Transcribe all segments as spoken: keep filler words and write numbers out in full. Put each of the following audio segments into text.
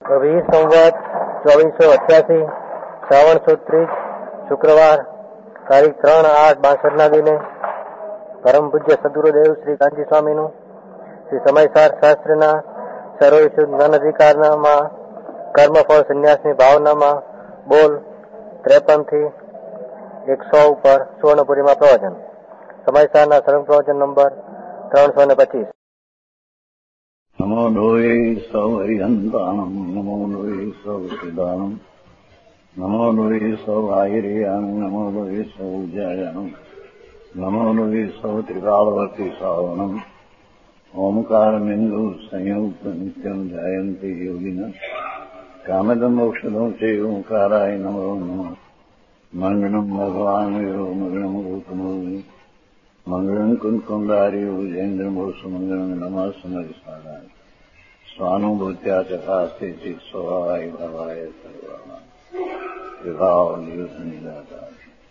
કવિ સંવત ચોવીસો અઠ્યાસી શ્રાવણ સુદ ત્રીજ શુક્રવાર તારીખ ત્રણ આઠ બાસઠ ના દિને પરમ પૂજ્ય સદગુરુદેવ શ્રી કાંચી સ્વામીનું શ્રી સમયસાર શાસ્ત્રના સર્વવિશુદ્ધ જ્ઞાન અધિકારમાં કર્મફળ સંન્યાસની ભાવનામાં બોલ ત્રેપન થી એકસો ઉપર સુવર્ણપુરીમાં પ્રવચન. સમયસારના સરળ પ્રવચન નંબર ત્રણસો ને પચીસ. નમો લોહી સૌ હરિહંતાણમ નમો લોહી સૌ સિદ્ધાણમ નમો લોહી સૌ આયર્યામ નમો લોહી સૌ જયામ નમો લોહી સૌ ત્રિકાળવતી સાવણમ ઓમકાર બિંદુ સંયુક્ત નિત્યમ જાયંતી યોગિના કામદમ મોક્ષદમ છે ઓંકારાય નમો નમઃ. મંગળમ ભગવાન વિરો મંગળમ ગૌતમો મંગળમ કુંકુંડારી વિજેન્દ્રમોષ મંગળમ નમઃ સમરિસારાય સ્વાનુભૂત્યા ચકાસ્તે ચિત સ્વભાવાય ભાવાય સર્વા વિભાવ નિયુદ્ધ નિરાકાર.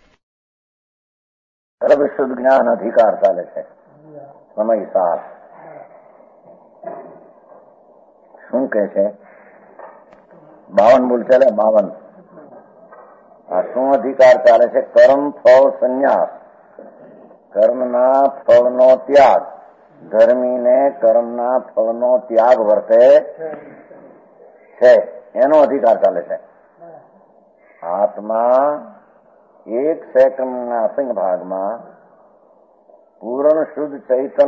સર્વશુદ્ધ જ્ઞાન અધિકાર ચાલે છે. સમયસાર શું કે છે? બાવન બોલ ચાલે. બાવન આ શું અધિકાર ચાલે છે? કર્મ ફળ સંન્યાસ, કર્મના ફળનો ત્યાગ. ધર્મીને કર્મના ફળનો ત્યાગ વર્તે છે એનો અધિકાર ચાલે છે. આત્મા એક સેકન્ડના અસંગ ભાગમાં પૂર્ણ શુદ્ધ ચૈતન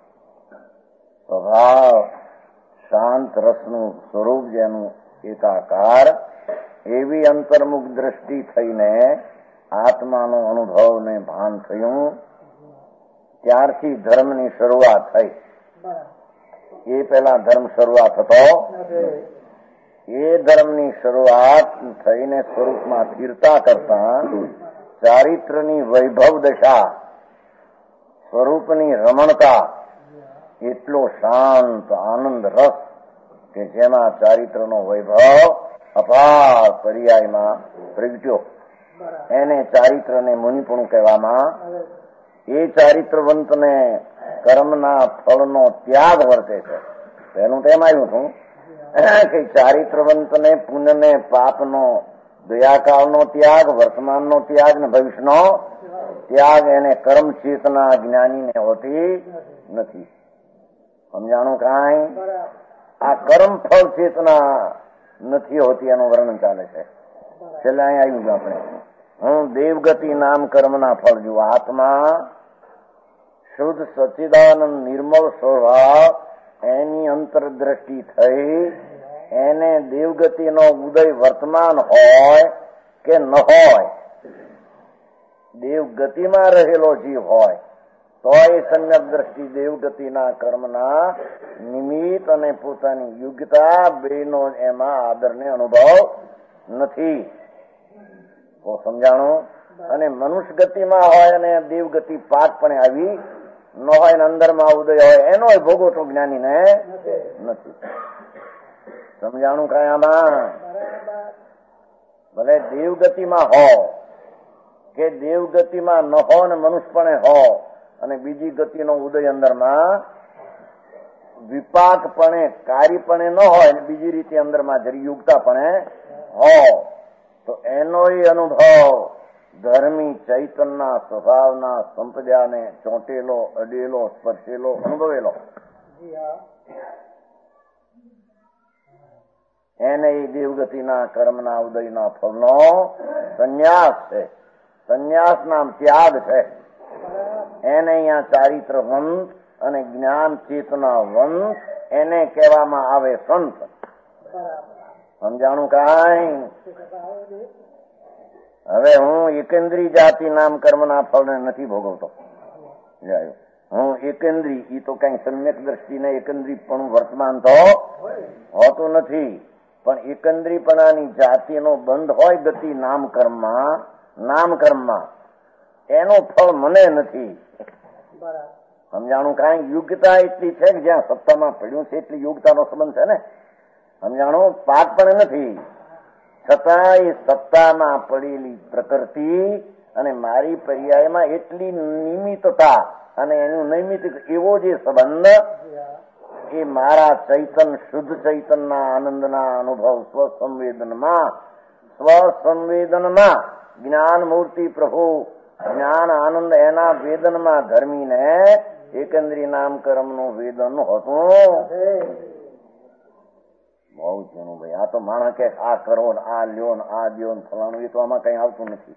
સ્વભાવ શાંત રસનું સ્વરૂપ જેનું એકાકાર એવી અંતર્મુખ દ્રષ્ટિ થઈને આત્માનો અનુભવ ને ભાન થયું. ત્યારથી ધર્મની શરૂઆત થઈ. એ પેલા ધર્મ શરૂઆત હતો. એ ધર્મની શરૂઆત થઈને સ્વરૂપમાં સ્થિરતા કરતા ચારિત્રની વૈભવ દશા, સ્વરૂપની રમણતા, એટલો શાંત આનંદ રસ કે જેમાં ચારિત્રનો વૈભવ અપાર પર્યાયમાં પ્રગટ્યો, એને ચારિત્રને મુનિપણું કહેવામાં. એ ચારિત્રવંતને કર્મના ફળનો ત્યાગ વર્તે છે. પહેલું તેમ આવ્યું હતું કે ચારિત્રવંતને પુણ્યને પાપનો દયાકાળનો ત્યાગ, વર્તમાનનો ત્યાગ ને ભવિષ્યનો ત્યાગ એને કર્મ ચેતના જ્ઞાનીને હોતી નથી. સમજાણું કાંઈ? આ કર્મ ફળ ચેતના નથી હોતી એનું વર્ણન ચાલે છે. છેલ્લે અહીં આવ્યું આપણે હું દેવગતિ નામ કર્મના ફળ જુઓ. આત્મા શુદ્ધ સચ્ચિદાનંદ નિર્મળ સ્વભાવ એની અંતરદ્રષ્ટિ થઈ. એને દેવગતિનો ઉદય વર્તમાન હોય કે ન હોય, દેવગતિમાં રહેલો જીવ હોય તો એ સમ્યક દ્રષ્ટિ દેવગતિના કર્મના નિમિત્ત અને પોતાની યોગ્યતા બેનો એમાં આદરને અનુભવ નથી. તો સમજાણું? અને મનુષ્ય ગતિમાં હોય અને દેવગતિ પાકપણે આવી ન હોય ને અંદરમાં ઉદય હોય એનો ભોગવટો જ્ઞાનીને નથી. સમજાણું કાંઈ આમાં? ભલે દેવગતિમાં હો કે દેવગતિમાં ન હો ને મનુષ્યપણે હો અને બીજી ગતિનો ઉદય અંદરમાં વિપાકપણે કાર્યપણે ન હોય ને બીજી રીતે અંદરમાં જરી યુક્તાપણે હો તો એનો અનુભવ ધર્મી ચૈતનના સ્વભાવના સંપદાને ચોંટેલો, અડેલો, સ્પર્શેલો, અનુભવેલો એને એ દેવગતિના કર્મના ઉદયના ફળનો સંન્યાસ છે. સંન્યાસ નામ ત્યાગ છે. એને અહીંયા ચારિત્ર વંત અને જ્ઞાન ચેતના વંત એને કહેવામાં આવે સંત. સમજાણું કાંઈ? હવે હું એકેન્દ્રી જાતિ નામ કર્મના ફળને નથી ભોગવતો. હું એકેન્દ્રી, એ તો કઈ સમ્યક દ્રષ્ટિને એકેન્દ્રી પણ વર્તમાન તો હોતું નથી. પણ એકંદ્રીપણાની જાતિનો બંધ હોય ગતિ નામ કર્મમાં, નામ કર્મમાં એનો ફળ મને નથી. સમજાણું કાંઈ? યોગ્યતા એટલી છે કે જ્યાં સત્તામાં પડ્યું છે એટલી યોગ્યતાનો સંબંધ છે ને. સમજાણું? પાક પણ નથી છતાં એ સત્તામાં પડેલી પ્રકૃતિ અને મારી પર્યાયમાં એટલી નિમિત્તતા અને એનું નૈમિત્તિક એવો જે સંબંધ એ મારા ચૈતન શુદ્ધ ચૈતનના આનંદના અનુભવ સ્વસંવેદનમાં સ્વસંવેદનમાં જ્ઞાન મૂર્તિ પ્રભુ જ્ઞાન આનંદ એના વેદનમાં ધર્મીને એકંદરી નામ કર્મનું વેદન હતું. બહુ જૂનું ભાઈ. આ તો માણસ કે આ કરો ને આ લ્યો ને આ લ્યો ને ફલાણું, એ તો આમાં કઈ આવતું નથી.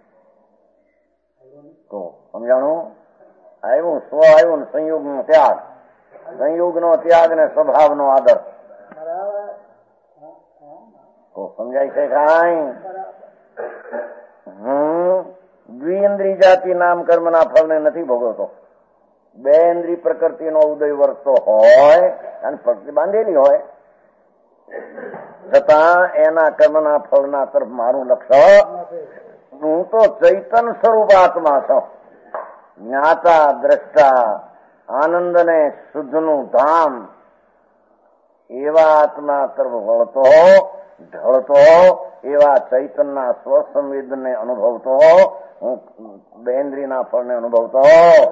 તો સમજાણું? આવ્યું સ્વ આવ્યું ને સંયોગ નો ત્યાગ, સંયોગ નો ત્યાગ ને સ્વભાવ નો આદર. તો સમજાય છે કાંઈ? હમ દ્વિઇન્દ્રિય જાતિ નામ કર્મના ફળને નથી ભોગવતો. બે ઇન્દ્રિય પ્રકૃતિનો ઉદય વર્તતો હોય અને પ્રકૃતિ બાંધેલી હોય છતાં એના કર્મના ફળના તરફ મારું લક્ષ્ય. હું તો ચૈતન સ્વરૂપ આત્મા છું. જ્ઞાતા દ્રષ્ટા આનંદ ને શુદ્ધનું ધામ એવા આત્મા તરફ વળતો ઢળતો એવા ચૈતનના સ્વસંવેદનને અનુભવતો હું બેન્દ્રીના ફળને અનુભવતો.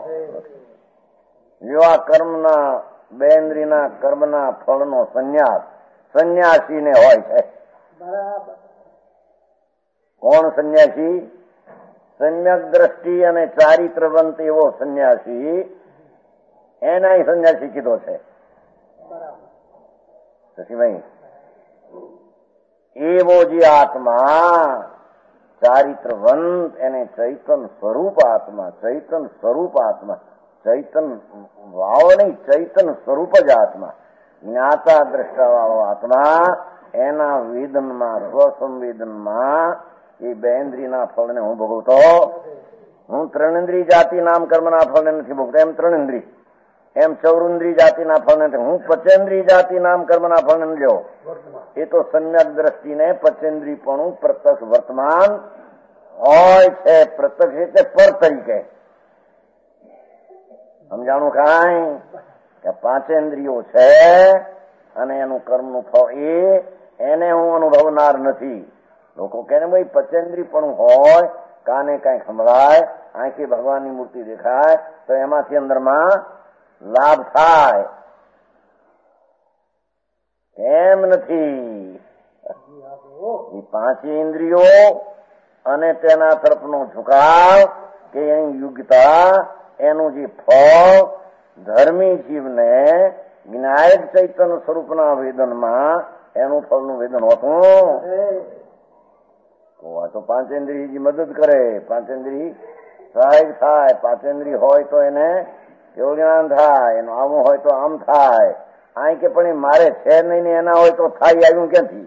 એવા કર્મના બેન્દ્રીના કર્મના ફળનો સંન્યાસ સંન્યાસીને હોય છે. કોણ સંન્યાસી? સમ્યક દ્રષ્ટિ અને ચારિત્રવંત એવો સંન્યાસી. એના સંન્યાસી કીધો છે. શશીભાઈ, એવો જે આત્મા ચારિત્રવંત એને ચૈતન સ્વરૂપ આત્મા, ચૈતન સ્વરૂપ આત્મા, ચૈતન વાવ નહીં, ચૈતન સ્વરૂપ જ આત્મા, જ્ઞાતા દ્રષ્ટા વાળો આત્મા એના વેદનમાં સ્વસંવેદનમાં એ બેન્દ્રીના ફળને હું ભોગવતો. હું ત્રણેન્દ્રિય જાતિ નામ કર્મના ફળને નથી ભોગવતો. એમ ત્રણેન્દ્રિય, એમ ચૌરેન્દ્રિય જાતિના ફળને નથી. હું પંચેન્દ્રિય જાતિ નામ કર્મના ફળને નથી લેવો. એ તો સમ્યક દ્રષ્ટિને પંચેન્દ્રિયપણું પ્રત્યક્ષ વર્તમાન હોય છે. પ્રત્યક્ષ એટલે પર તરીકે સમજાણું કાંઈ? કે પાંચેન્દ્રિયો છે અને એનું કર્મનું ફળ એ એને હું અનુભવનાર નથી. લોકો કહે ને ભાઈ પંચેન્દ્રિય પણ હોય, કાને કઈ સંભળાય, આંખે ભગવાનની મૂર્તિ દેખાય તો એમાંથી અંદરમાં લાભ થાય. એમ નથી. એ પાંચ ઇન્દ્રિયો અને તેના તરફનો ઝુકાવ કે એની યોગ્યતા, એનું જે ફળ ધર્મી જીવને જ્ઞાયક ચૈતન્ય સ્વરૂપના વેદનમાં એનું ફળનું વેદન હોતું. તો આ તો પાંચેન્દ્રિય મદદ કરે. પાંચેન્દ્રિય સહાય થાય. પાંચેન્દ્રિય હોય તો એને કેવું જ્ઞાન થાય, એનું આવું હોય તો આમ થાય. આ કે પણ મારે છે નહીં ને એના હોય તો થાય આવ્યું ક્યાંથી?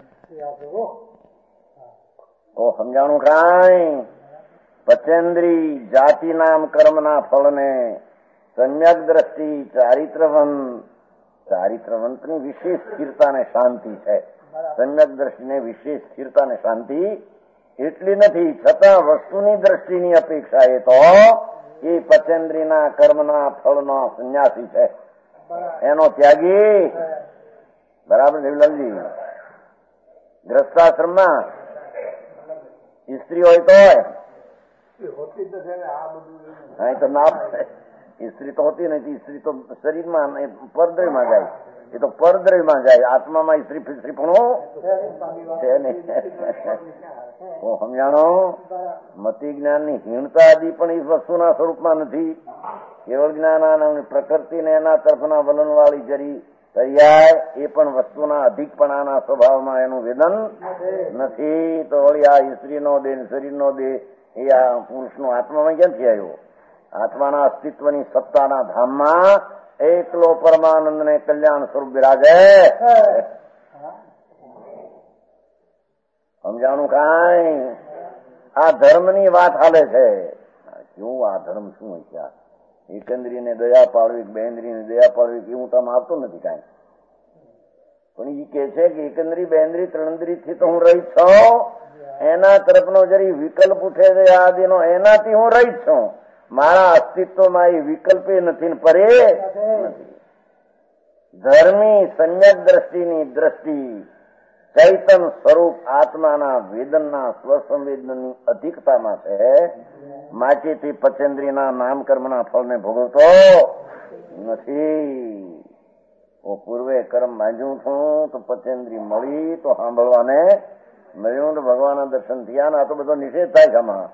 તો સમજાણું કાંઈ? પચેન્દ્રી જાતિ નામ કર્મના ફળને સમ્યક દ્રષ્ટિ ચારિત્રવંત, ચારિત્રવંતની વિશેષ સ્થિરતા ને શાંતિ છે. સમ્યક દ્રષ્ટિને વિશેષ સ્થિરતા ને શાંતિ એટલી નથી, છતાં વસ્તુની દ્રષ્ટિની અપેક્ષા એ તો એ પચેન્દ્રીના કર્મના ફળનો સંન્યાસી છે, એનો ત્યાગી. બરાબર દેવલાલજી? ગ્રસ્તાશ્રમમાં સ્ત્રી હોય તો હા તો ના, સ્ત્રી તો હોતી નથી. સ્ત્રી તો શરીરમાં પરદ્રવ્યમાં જાય. એ તો પરદ્રવ્યમાં જાય. આત્મામાં સ્ત્રી સ્ત્રી પણ છે નહીં. સમજાણો? મતિ જ્ઞાનની હીણતા આદિ પણ એ વસ્તુના સ્વરૂપમાં નથી. કેવળ જ્ઞાન પ્રકૃતિને એના તરફના વલણ વાળી જરી તૈયાર એ પણ વસ્તુના અધિકપણાના સ્વભાવમાં એનું વેદન નથી. તો વળી આ સ્ત્રીનો દેહ શરીરનો દેહ એ આ પુરુષનો આત્મામાં ક્યાંથી આવ્યો? આત્માના અસ્તિત્વની સત્તાના ધામમાં એકલો પરમાનંદ ને કલ્યાણ સ્વરૂપ બિરાજે. સમજાણું કાંઈ? આ ધર્મની વાત હાલે છે. કેવું આ ધર્મ શું હોય છે? એકંદ્રીને દયા પાડવી, બેન્દ્રીને દયા પાડવી એવું તમે આવતું નથી કાંઈ. પણ એ કે છે કે એકંદરી બેન્દ્રી ત્રણેન્દ્રી થી તો હું રહી છું, એના તરફનો જરી વિકલ્પ ઉઠે છે આદિનો, એનાથી હું રહી છું. મારા અસ્તિત્વમાં એ વિકલ્પે નથી ને પરે નથી. ધર્મી સમ્યક દ્રષ્ટિની દ્રષ્ટિ ચૈતન સ્વરૂપ આત્માના વેદનના સ્વસંવેદનની અધિકતામાં છે. માટીથી પચેન્દ્રીના નામ કર્મના ફળને ભોગવતો નથી. પૂર્વે કર્મ બાંધ્યું છું તો પચેન્દ્રી મળી તો સાંભળવાને મળ્યું તો ભગવાનના દર્શન થયા ને આ તો બધો નિષેધ થાય છે આમાં.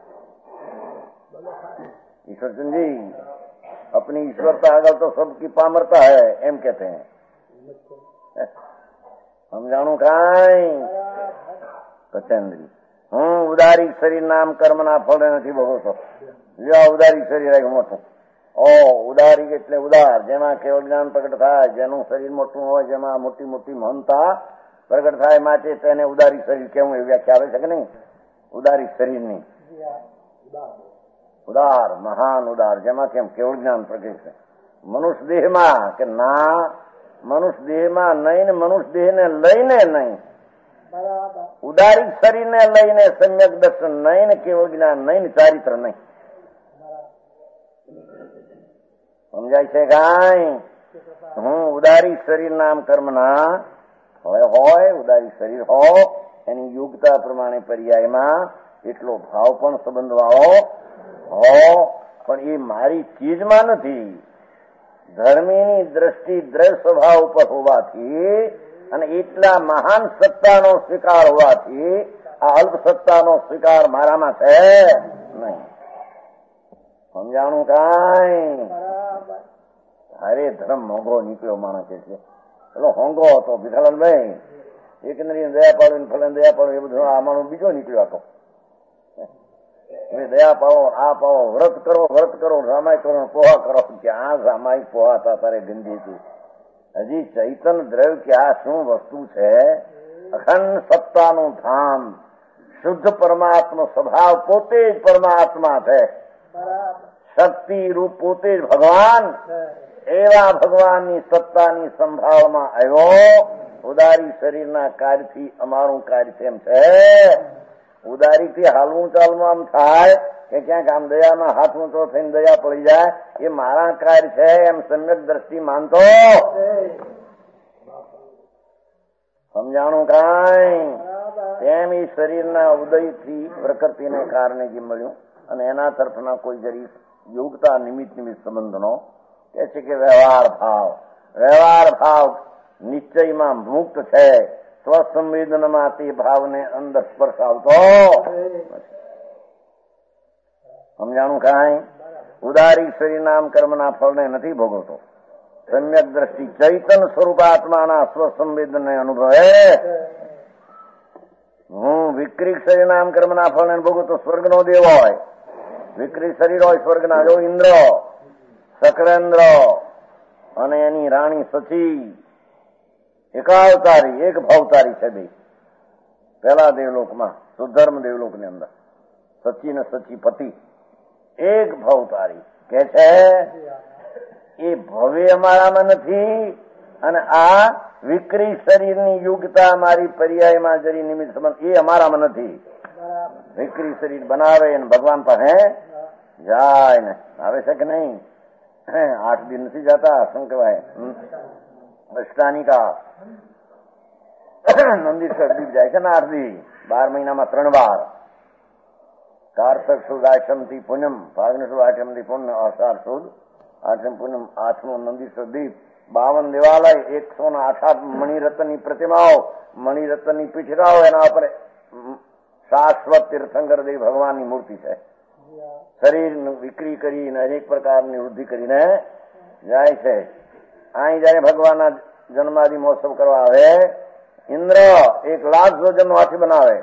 ईश्वरचंद जी अपनी ईश्वरता अगर तो सबकी पामरता है एम कहते हैं. हम जाणू काई पचेन्द्री હું ઉદારી શરીર નામ કર્મના ફળે નથી ભોગવતો. જો ઉદારી શરીર આવ્યું મોટું. ઓ ઉદારી એટલે ઉદાર, જેમાં કેવળ જ્ઞાન પ્રગટ થાય, જેનું શરીર મોટું હોય, જેમાં મોટી મોટી મહાનતા પ્રગટ થાય, માટે તેને ઉદારી શરીર કેવું એ વ્યાખ્યા આવે છે કે નહીં? ઉદારી શરીરની ઉદાર, મહાન ઉદાર, જેમાં કેમ કેવળ જ્ઞાન પ્રગટ છે. મનુષ્ય દેહમાં કે ના, મનુષ્ય દેહમાં નહીં ને મનુષ્ય દેહને લઈને નહીં, ઉદારી શરીરને લઈને સમ્યક દર્શન નહીં ને કેવળ જ્ઞાન નહીં ને ચારિત્ર નહીં. સમજાય છે કાંઈ? હું ઉદારી શરીર નામ કર્મના હોય હોય ઉદારી શરીર હો, એની યોગ્યતા પ્રમાણે પર્યાયમાં એટલો ભાવ પણ સંબંધ વાળો હો, પણ એ મારી ચીજમાં નથી. ધર્મીની દ્રષ્ટિ દ્રવ્ય સ્વભાવ ઉપર હોવાથી અને એટલા મહાન સત્તાનો સ્વીકાર હોવાથી આ અલ્પ સત્તાનો સ્વીકાર મારામાં છે નહીં. સમજાણું કાંઈ? હારે ધર્મ મોંઘો નીકળ્યો માણસ છે. પેલો હોંગો હતો ભીખાલાલભાઈ, એકંદરી દયા પાડો ફલન દયા પાડો એ બધું આ માણસ બીજો નીકળ્યો હતો. દયા પાવો, આ પાવો, વ્રત કરો વ્રત કરો, રામાય કરો પોહા કરો. ક્યાં રામાય પોહા હતા તારે ગંદી હતી. હજી ચૈતન દ્રવ્ય કે આ શું વસ્તુ છે? અખંડ સત્તાનું ધામ, શુદ્ધ પરમાત્મા સ્વભાવ પોતે જ પરમાત્મા છે, શક્તિ રૂપ પોતે જ ભગવાન. એવા ભગવાનની સત્તાની સંભાળમાં આવ્યો. ઉદારી શરીરના કાર્યથી અમારું કાર્ય કેમ છે? ઉદારીથી હાલવું ચાલવું આમ થાય કે ક્યાંક આમ દયામાં હાથ ઊંચો થઈને દયા પડી જાય, એ મારા કાર્ય છે એમ સમ્યક દ્રષ્ટિ માનતો. સમજાણું કાંઈ? એમ એ શરીરના ઉદયથી પ્રકૃતિને કારણે જે મળ્યું અને એના તરફના કોઈ જરી યોગતા નિમિત્ત નિમિત્ત સંબંધનો કે છે કે વ્યવહાર ભાવ, વ્યવહાર ભાવ નિશ્ચયમાં મુક્ત છે. સ્વસંવેદનમાં તે ભાવને અંદર સ્પર્શ આવતો. સમજાણું કાંઈ? ઉદારી શરીર નામ કર્મના ફળને નથી ભોગવતો. સમ્યક દ્રષ્ટિ ચૈતન સ્વરૂપાત્માના સ્વસંવેદનને અનુભવે. હું વિક્રી શરીર નામ કર્મના ફળને ભોગવતો સ્વર્ગનો દેવ હોય, વિક્રી શરીર હોય સ્વર્ગના. જો ઇન્દ્ર, સકરેન્દ્ર અને એની રાણી સચી એકાવતારી, એક ભાવતારી છે બે. પેલા દેવલોકમાં સુધર્મ દેવલોક ની અંદર સચી ને સચી પતિ એક ભાવતારી કે છે. એ ભવે અમારામાં નથી અને આ વિક્રી શરીરની યોગ્યતા મારી પર્યાયમાં જરી નિમિત્ત સંબંધ એ અમારામાં નથી. વિક્રી શરીર બનાવે અને ભગવાન પાસે જાય ને આવે છે કે નહીં? આઠ દિન નથી જતા, શું કહેવાય, અષ્ટાનિકા નંદીશ્વર દીપ જાય છે ને આઠ દી, બાર મહિનામાં ત્રણ વાર. કારતક સુદ આઠમ થી પૂનમ, ફાગણ સુદ આઠમ થી પૂનમ, અષાઢ સુદ આઠમ પૂનમ, આઠમો નંદીશ્વર દીપ, બાવન દેવાલય, એકસો ને આઠ આઠ મણિરત્નની પ્રતિમાઓ, મણિરત્નની પીઠરાઓ, એના ઉપર શાશ્વત તીર્થંકર દેવ ભગવાનની મૂર્તિ છે. શરીર વિક્રી કરીને અનેક પ્રકારની વૃદ્ધિ કરીને જાય છે. અહીં જયારે ભગવાનના જન્માદિ મહોત્સવ કરવા આવે, ઇન્દ્ર એક લાખ જોજનનો હાથી બનાવે.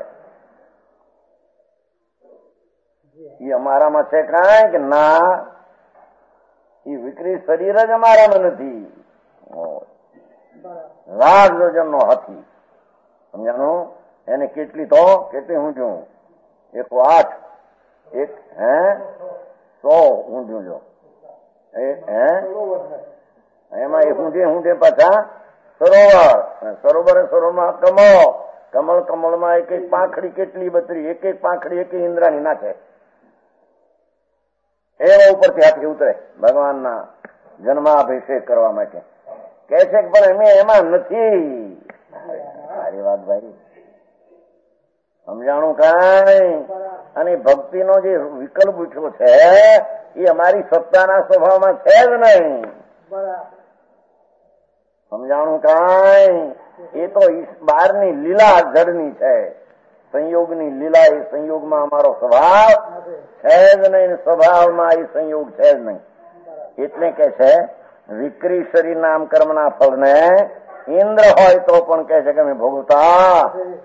એ અમારામાં છે કાંઈ કે ના? એ વિક્રી શરીર જ અમારામાં નથી. લાખ જોજનનો હાથી, સમજાનું? એને કેટલી તો કેટલી ઊંચું? એક આઠ, એક હે સો ઊંચું. જો હે એમાં એ ઊંચે ઊંચે પાછા સરોવર, સરોવર સરોવરમાં કમળ, કમળ કમળમાં એક એક પાંખડી કેટલી બત્રી, એક એક પાંખડી એક ઇન્દ્રાની નાખે. એવા ઉપરથી હાથી ઉતરે ભગવાનના જન્માભિષેક કરવા માટે. કે છે કે પણ અમે એમાં નથી. સારી વાત ભાઈ, સમજાણું કાંઈ? અને ભક્તિનો જે વિકલ્પ ઉઠ્યો છે એ અમારી સત્તાના સ્વભાવમાં છે જ નહીં. સમજાણું કાંઈ? એ તો બહારની લીલા જડની છે, સંયોગની લીલા એ સંયોગમાં અમારો સ્વભાવ છે જ નહીં, સ્વભાવમાં એ સંયોગ છે જ નહીં. એટલે કે છે વિક્રી શરીર નામ કર્મના ફળને ઇન્દ્ર હોય તો પણ કહે છે કે અમે ભોગવતા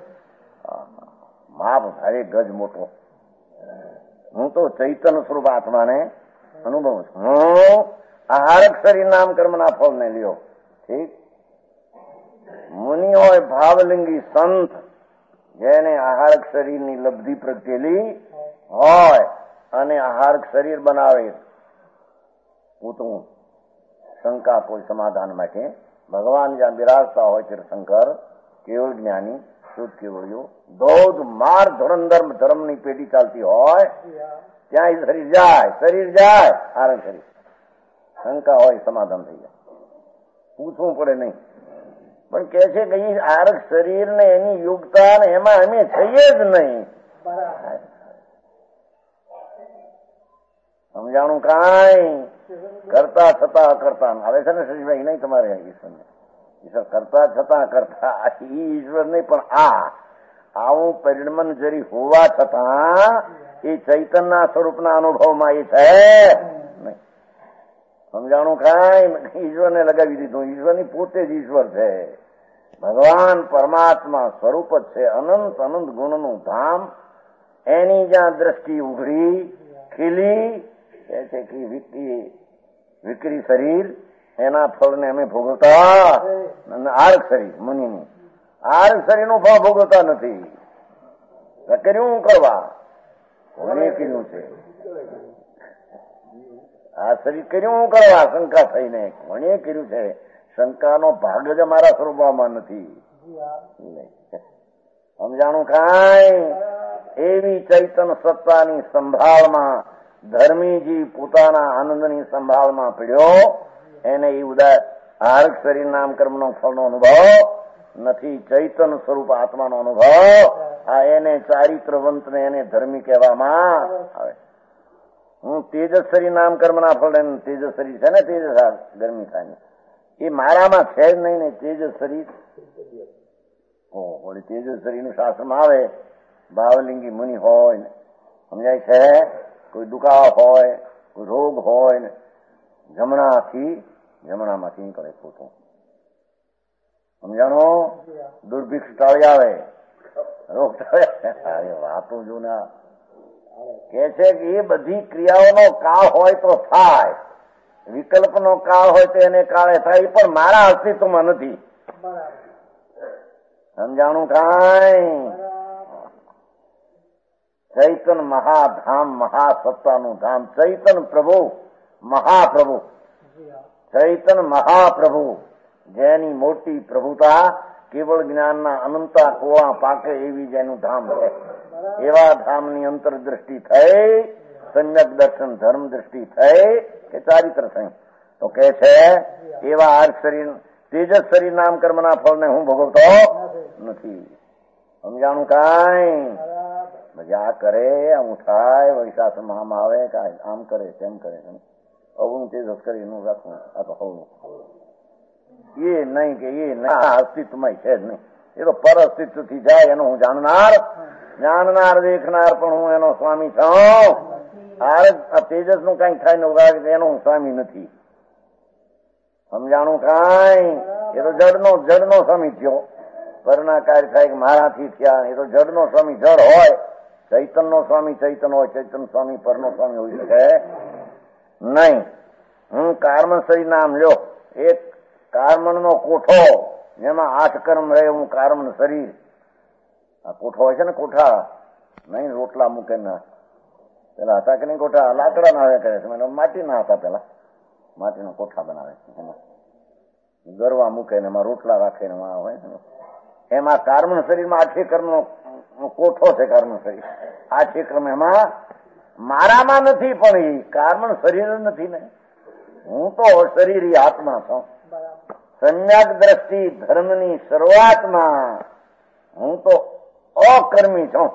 માપ ભારે ગજ મોટો. હું તો ચૈતન્ય સ્વરૂપ આત્માને અનુભવ છું. હું આહારક શરીર નામ કર્મના ફળને લ્યો. ઠીક. મુનિ હોય ભાવલિંગી સંત, જેને આહારક શરીરની લબ્ધિ પ્રગટેલી હોય અને આહારક શરીર બનાવે, પૂતવું શંકા કોઈ સમાધાન માટે ભગવાન જ્યાં બિરાજતા હોય ત્યારે શંકર કેવળ જ્ઞાની શુદ્ધ કેવળિયો ધોધ માર ધુરંધર ધર્મની પેઢી ચાલતી હોય ત્યાં શરીર જાય, શરીર જાય આહારક શરીર. શંકા હોય સમાધાન થઈ જાય, પૂછવું પડે નહીં. પણ કે છે કે આહારક શરીર ને એની યોગતા ને એમાં અમે થઈએ જ નહીં. સમજાણું કાંઈ? કરતા છતાં અકર્તા આવે છે ને શરીરભાઈ, નહીં તમારે ઈશ્વરને ઈશ્વર કરતા છતાં કરતા ઈશ્વર નહીં, પણ આ આવું પરિણમન જરી હોવા છતાં એ ચૈતનના સ્વરૂપના અનુભવમાં એ છે નહીં. સમજાણું કાંઈ? ઈશ્વરને લગાવી દીધું. ઈશ્વરની પોતે જ ઈશ્વર છે. ભગવાન પરમાત્મા સ્વરૂપ જ છે, અનંત અનંત ગુણનું ધામ. એની જ્યાં દ્રષ્ટિ ઉઘડી ખીલી કે છે કે વિકરી વિકરી શરીર એના ફળને અમે ભોગવતા, આર્ક શરીર મુનિની આર્ક શરીરનું ફળ ભોગવતા નથી. કર્યું કરવા કોને કર્યું છે? આ શરીર કર્યું કરવા શંકા થઈને કોને કર્યું છે? શંકાનો ભાગ જ અમારા સ્વરૂપમાં નથી. સમજાણું કાંઈ? એવી ચૈતન સત્તાની સંભાળમાં ધર્મીજી પોતાના આનંદની સંભાળમાં પડ્યો. એને એ ઉદય આહારક શરીર નામ કર્મનો ફળનો અનુભવ નથી, ચૈતન સ્વરૂપ આત્માનો અનુભવ. આ એને ચારિત્રવંતને એને ધર્મી કહેવામાં આવે. હું તેજસ્વી નામ કર્મના ફળ તેજસ્વી છે ને, તેજસ ગરમી થાય એ મારામાં છે જ નહીં ને. તેજ શરીર ઓળી તેજ શરીરનું શાસ્ત્રમાં આવે, ભાવલિંગી મુનિ હોય ને, સમજાય છે, કોઈ દુખાવો હોય, કોઈ રોગ હોય ને, જમણાથી જમણામાંથી નીકળે પોતું. સમજાણો? દુર્ભિક્ષ ટાળી આવે, રોગ ટાળે. વાતો જો ના કે છે કે એ બધી ક્રિયાઓનો કાળ હોય તો થાય, વિકલ્પનો કાળ હોય તો એને કાળે થાય, પણ મારા અસ્તિત્વમાં નથી. સમજાણું કાંઈ? ચૈતન મહાધામ, મહાસત્તાનું ધામ, ચૈતન પ્રભુ મહાપ્રભુ, ચૈતન મહાપ્રભુ જેની મોટી પ્રભુતા કેવળ જ્ઞાનના અનંતા કોળા પાકે એવી જેનું ધામ છે, એવા ધામની અંતરદ્રષ્ટિ થઈ, સમ્યક દર્શન ધર્મ દ્રષ્ટિ થઈ કે ચારિત્ર થઈ તો કે છે એવા આર્ક શરીર તેજસ શરીર નામ કર્મના ફળને હું ભોગવતો નથી. સમજાણું કાંઈ? મજા કરે, આમ થાય, વૈશાખમાં આમ આવે, આમ કરે તેમ કરે, અવનું તેજસ કરીને રાખવું. આ તો હવનું એ નહીં કે એ અસ્તિત્વમાં છે જ નહીં. એ તો પર અસ્તિત્વથી જાય એનો હું જાણનાર જાણનાર દેખનાર પણ હું એનો સ્વામી છું. આ તેજસ નું કઈક થાય ને ઉગાડે એનો હું સ્વામી નથી. સમજાણું કાંઈ? એ તો જડનો જડનો સ્વામી થયો. પરના કાર્ય થાય કે મારાથી થયા, એ તો જડનો સ્વામી જડ હોય. ચૈતનનો સ્વામી ચૈતન હોય, ચૈતન સ્વામી પરનો સ્વામી હોઈ શકે નહીં. હું કાર્મશરી નામ લ્યો, એક કાર્મણ નો કોઠો જેમાં આઠ કર્મ રહે, હું કાર્મણ શરીર. આ કોઠો હોય છે ને, કોઠા નહીં રોટલા મૂકે ના, પેલા હતા કે નહીં કોઠા, લાકડા ના આવે કરે છે, માટી ના હતા પેલા, માટીના કોઠા બનાવે છે, એમાં ગરવા મૂકે ને એમાં રોટલા રાખે ને એમાં હોય. એમાં કાર્મણ શરીરમાં આઠે કર્મ નો કોઠો છે. કર્મ શરીર આઠે કર્મ એમાં મારામાં નથી, પણ એ કાર્મણ શરીર નથી ને. હું તો શરીર આત્મા છું. સંજ્ઞાક દ્રષ્ટિ ધર્મની શરૂઆતમાં હું તો અકર્મી છું.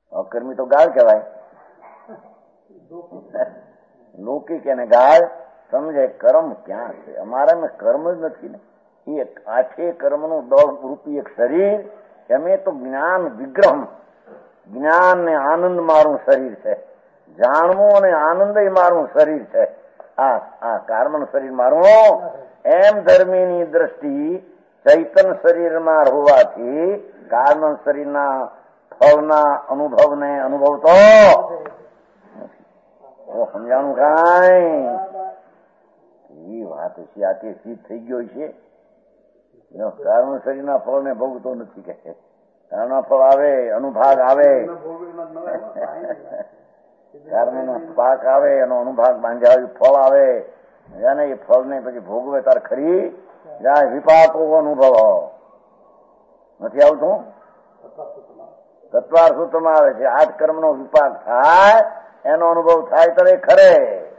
અકર્મી તો ગાળ કહેવાય, લૌકિક એને ગાળ સમજે કર્મ ક્યાં છે. અમારામાં કર્મ જ નથી ને. એ આઠે કર્મનું દળ રૂપી એક શરીર, એમે તો જ્ઞાન વિગ્રહ, જ્ઞાન ને આનંદ મારું શરીર છે, જાણવું અને આનંદ મારું શરીર છે. આ આ કાર્મન શરીર મારું. એમ ધર્મીની દ્રષ્ટિ ચૈતન શરીરમાં હોવાથી કાર્મન શરીરના ફળના અનુભવને અનુભવતો સમજાણું કાંઈ. એ વાત છે આ તે સિદ્ધ થઈ ગયો છે. કાર્મન શરીરના ફળને ભોગતો નથી કે કર્મના ફળ આવે, અનુભાગ આવે, કર્મનો પાક આવે, એનો અનુભાગ બાંધ્યા ફળ આવે, એને એ ફળને પછી ભોગવે તાર ખરી જાય. વિપાકો અનુભવ નથી આવતું. તત્વાર સૂત્રમાં આવે છે આઠ કર્મનો વિપાક થાય, એનો અનુભવ થાય ત્યારે ખરે.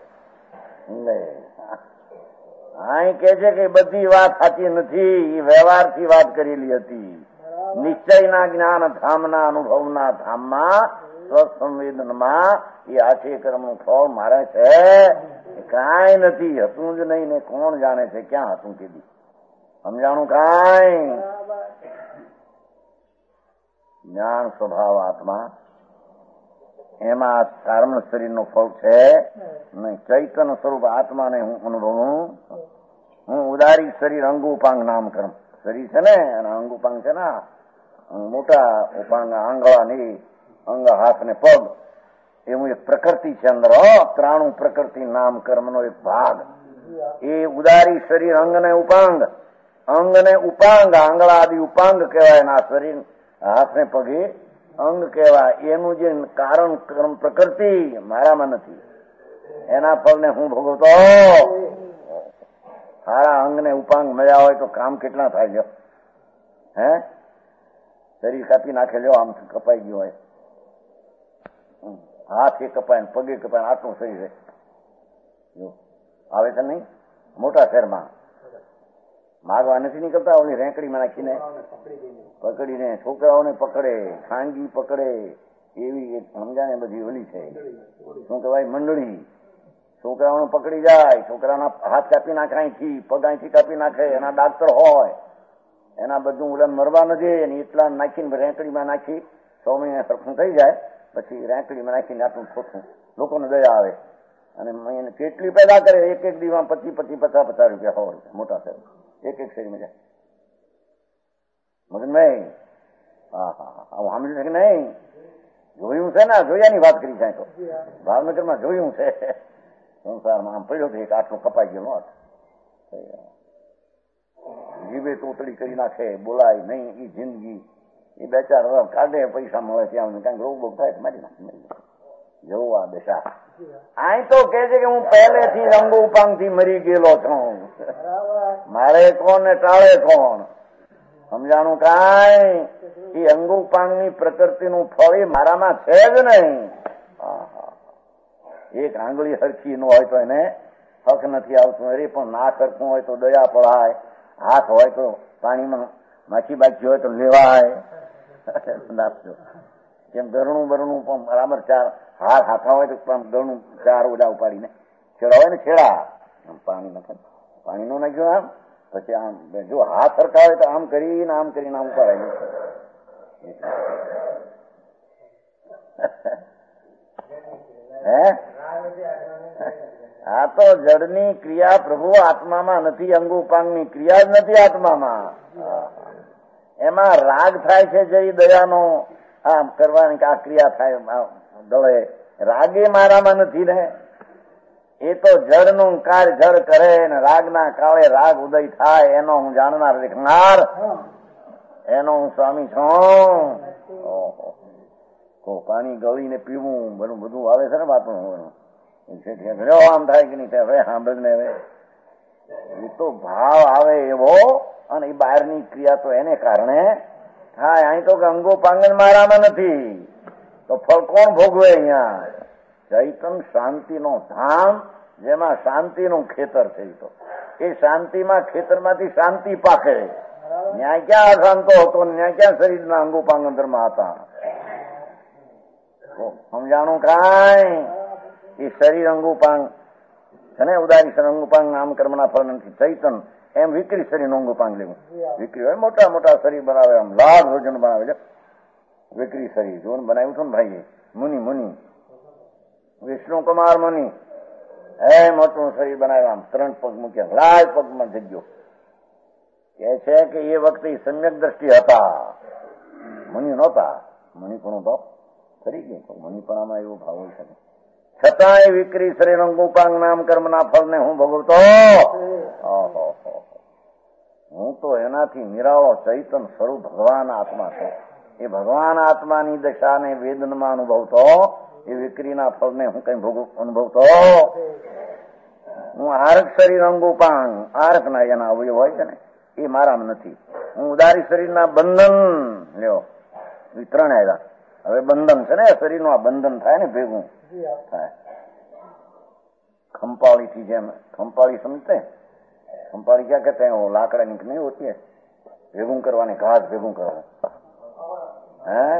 અહીં કે છે કે બધી વાત સાચી નથી, એ વ્યવહારથી વાત કરેલી હતી. નિશ્ચયના જ્ઞાન ધામના અનુભવના ધામમાં સ્વસંવેદનમાં એ આઠે કર્મનું ફળ મારે છે. કાંઈ નથી, હતું જ નહીં ને કોણ જાણે છે ક્યાં હતું કીધી. સમજાણું કાંઈ. જ્ઞાન સ્વભાવ આત્મા એમાં કાર્મન શરીરનો ફળ છે નહીં. ચૈતન સ્વરૂપ આત્માને હું અનુભવું. હું ઉદારી શરીર અંગ ઉપાંગ નામ કર્મ શરીર છે ને, અને અંગ ઉપાંગ છે ને, મોટા ઉપાંગ આંગળા ની અંગ હાથ ને પગ, એવું એક પ્રકૃતિ છે અંદર. ત્રાણું પ્રકૃતિ નામ કર્મનો એક ભાગ. એ ઉદારી શરીર અંગ ને ઉપાંગ, અંગ ને ઉપાંગ, આંગળા આદિ ઉપાંગ કહેવાય. ના શરીર હાથ ને પગે અંગ કહેવાય. એનું જે કારણ કર્મ પ્રકૃતિ મારામાં નથી. એના ફળને હું ભોગવતો. સારા અંગ ને ઉપાંગ મળ્યા હોય તો કામ કેટલા થાય લ્યો. હે શરીર કાપી નાખે લ્યો, આમ કપાઈ ગયું હોય, હાથ એ કપાય, પગે કપાય, આટલું શરીર આવે છે નહીં. મોટા શહેરમાં માગવા નથી નીકળતા, ઓલી રેંકડીમાં નાખીને પકડીને છોકરાઓને પકડે, ખાનગી પકડે, એવી એક સમજાને બધી ઓલી છે, શું કહેવાય, મંડળી. છોકરાઓને પકડી જાય, છોકરાના હાથ કાપી નાખે, અહીંથી પગ અહીંથી કાપી નાખે. એના ડાક્ટર હોય, એના બધું ઉલન મરવા નથી, અને એટલા નાખીને રેંકડીમાં નાખી છ મહિના સરખું થઈ જાય, પછી રેંકડીમાં નાખીને આટલું થોથું. લોકોને દયા આવે અને એને કેટલી પેદા કરે. એક એક દીમાં પચીસ પચીસ પચાસ પચાસ રૂપિયા હોય મોટા શહેર, એક એક શેરીમાં જાય. મગનભાઈ હા હા હા સાંભળ્યું છે કે નહીં? જોયું છે ને, જોયાની વાત કરી છે. તો ભાવનગરમાં જોયું છે. સંસારમાં આમ પડ્યો એક આટલું કપાઈ ગયો નોટ, જીભે તોતડી કરી નાખે, બોલાય નહીં. એ જિંદગી એ બે ચાર વર્ષ કાઢે, પૈસા મળે ત્યાં કાંઈક રોગ બોગ થાય મારી નાખે. જવું આ દશા. અહીં તો કે છે કે હું પહેલેથી અંગો ઉપાંગ થી મરી ગયેલો છું, મારે કોણ ને ટાળે કોણ. સમજાણું કાંઈ. એ અંગો ઉપાંગ ની પ્રકૃતિનું ફળ એ મારામાં છે જ નહીં. એક આંગળી હરખી ન હોય તો એને હક નથી આવતું. અરે પણ ના કરતું હોય તો દયા પડાય, હાથ હોય તો પાણીમાં માછી બાકી હોય તો લેવાય. કેમ ગરણું બરણું પણ બરાબર ચાર હાથ હાથા હોય તો ગરણું ચાર ઓડા ઉપાડીને છેડા હોય ને, છેડા પાણી નાખે, પાણી નું નાખ્યું આમ, પછી આમ જો હાથ સરખા હોય તો આમ કરીને આમ કરીને આમ ઉપાડાય. હે આ તો જડની ક્રિયા પ્રભુ આત્મામાં નથી. અંગુ ઉપાંગની ક્રિયા જ નથી આત્મામાં. એમાં રાગ થાય છે જે દયાનો આમ કરવાની આ ક્રિયા થાય દળે, રાગે મારામાં નથી ને. એ તો જળનું કાર્ય જળ કરે ને રાગના કાળે રાગ ઉદય થાય, એનો હું જાણનાર દેખનાર, એનો હું સ્વામી છું. ઓહો પાણી ગળીને પીવું બધું બધું આવે છે ને વાતું. આમ થાય કે નહીં થાય, હવે સાંભળ ને. હવે એ તો ભાવ આવે એવો, અને એ બહારની ક્રિયા તો એને કારણે થાય. અહીં તો અંગો પાંગન મારામાં નથી, તો ફળ કોણ ભોગવે? અહીંયા ચૈતન શાંતિનો ધામ, જેમાં શાંતિનું ખેતર છે. તો એ શાંતિમાં ખેતરમાંથી શાંતિ પાકે. ન્યાય ક્યાં અશાંતો હતો, ન્યાય ક્યાં શરીરના અંગો પાંગ અંદરમાં હતા. સમજાણું કાંઈ. એ શરીર અંગો પાંગ છે ને ઉદારી શરીર અંગોપાંગ નામ કર્મના ફળ નથી ચૈતન, એમ વિક્રી શરીરનું અંગોપાંગ લેવું. વિક્રી હોય મોટા મોટા શરીર બનાવે, આમ લાખ વજન બનાવે છે વિક્રી શરીર. જોન બનાવ્યું હતું ને ભાઈ મુનિ મુનિ વિષ્ણુ કુમાર મુનિ, હે મોટું શરીર બનાવ્યું, આમ ત્રણ પગ મૂક્યા, લાલ પગમાં જગ્યો. કે છે કે એ વખતે સમ્યક દ્રષ્ટિ હતા, મુનિ નહોતા. મુનિ પણ તો કરી ગયું, મુનિપણામાં એવો ભાવ હોય શકે. છતાંય વિક્રી શરીર અંગોપાંગ નામ કર્મના ફળને હું ભોગવતો, હું તો એનાથી નિરાળો ચૈતન સ્વરૂપ ભગવાન આત્મા છે. એ ભગવાન આત્માની દશાને વેદનમાં અનુભવતો, એ વિક્રીના ફળને હું કઈ ભોગ અનુભવતો. હું આરક શરીર અંગોપાંગ, આરક ના એના અવયવ હોય છે ને, એ મારામાં નથી. હું ઉદારી શરીરના બંધન લ્યો, ત્રણ આવ્યા. હવે બંધન છે ને શરીરનું, આ બંધન થાય ને ભેગું થાય. ખંપાળી થી જેમ, ખંપાળી સમજते खंपाड़ी क्या कहते हैं, वो लाकड़ा की नहीं होती है, भेगुं करवाने, घास भेगुं करवाने, हैं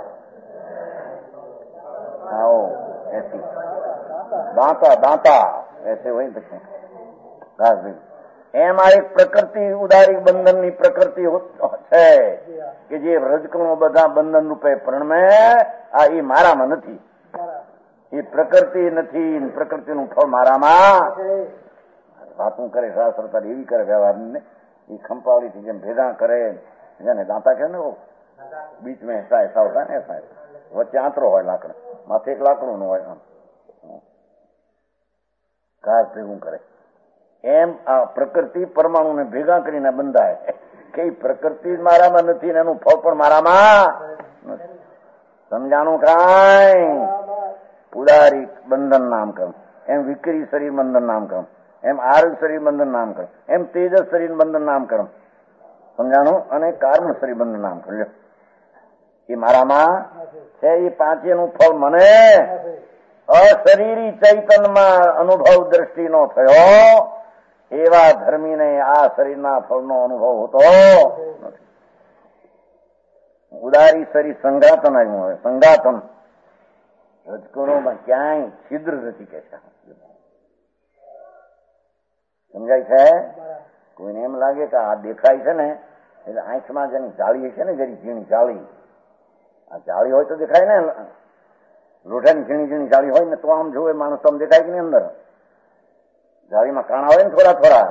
आओ ऐसी दांता दांता ऐसे वही देखें घास भेगुं. એમ આ એક પ્રકૃતિ ઉદારી બંધનની પ્રકૃતિ છે કે જે રજકણો બધા બંધન રૂપે પ્રણમે, આ એ મારામાં નથી. એ પ્રકૃતિ નથી, પ્રકૃતિનું ફળ મારામાં. વાતું કરે શાસ્ત્રતા એવી કરે વ્યવહાર ને, એ ખંપાવલીથી જેમ ભેગા કરે, જેને દાંતા કહે ને બીચ મેં એસા એસા હોતા ને, એસા વચ્ચે આંતરો હોય લાકડા, માથે એક લાકડું નું હોય, ઘાસ ભેગું કરે. એમ આ પ્રકૃતિ પરમાણુ ને ભેગા કરીને બંધાય કે પ્રકૃતિ મારામાં નથી ને એનું ફળ પણ મારામાં નથી. સમજાણું કાંઈ? ઉદારી બંધન નામ કર્મ, એમ વિક્રી શરીર બંધન નામ કર્મ, એમ આરોગ્ય શરીર બંધન નામ કર્મ, એમ તેજસ શરીર બંધન નામ કર્મ. સમજાણું? અને કારણ શરીર બંધન નામ કર્મ. એ મારામાં છે. એ પાંચેનું ફળ મને અશરીરી ચૈતનમાં અનુભવ દ્રષ્ટિ નો થયો, એવા ધર્મીને આ શરીરના ફળનો અનુભવ હોતો નથી. ઉદારી શરીર સંઘાતન આવ્યું. હવે સંઘાતન રજકણોમાં ક્યાંય છિદ્ર નથી કે છે. સમજાય છે? કોઈને એમ લાગે કે આ દેખાય છે ને, એટલે આંખમાં જેની જાળી છે ને, જેની ઝીણી જાળી, આ જાળી હોય તો દેખાય ને, લોઢાની ઝીણી ઝીણી જાળી હોય ને તો આમ જોવે માણસ, તો આમ દેખાય કે નહીં અંદર? જાળીમાં કાણા હોય ને થોડા થોડા,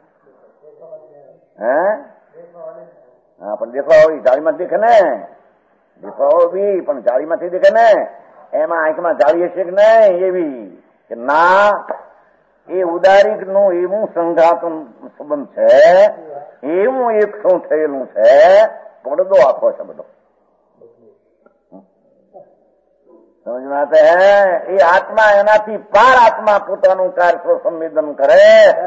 હે હા, પણ દેખાવ હોય જાળીમાં દેખે ને, દેખાવ બી પણ જાળીમાંથી દેખે ને. એમાં આંખમાં જાળી હશે કે નહીં એવી કે ના, એ ઉદારીક નું એવું સંઘાતન સંબંધ છે, એવું એક શું થયેલું છે, પડદો આખો છે બધો. સમજમાં આતે હે? એ આત્મા એનાથી પાર આત્મા પોતાનું કાર્ય સંવેદન કરે.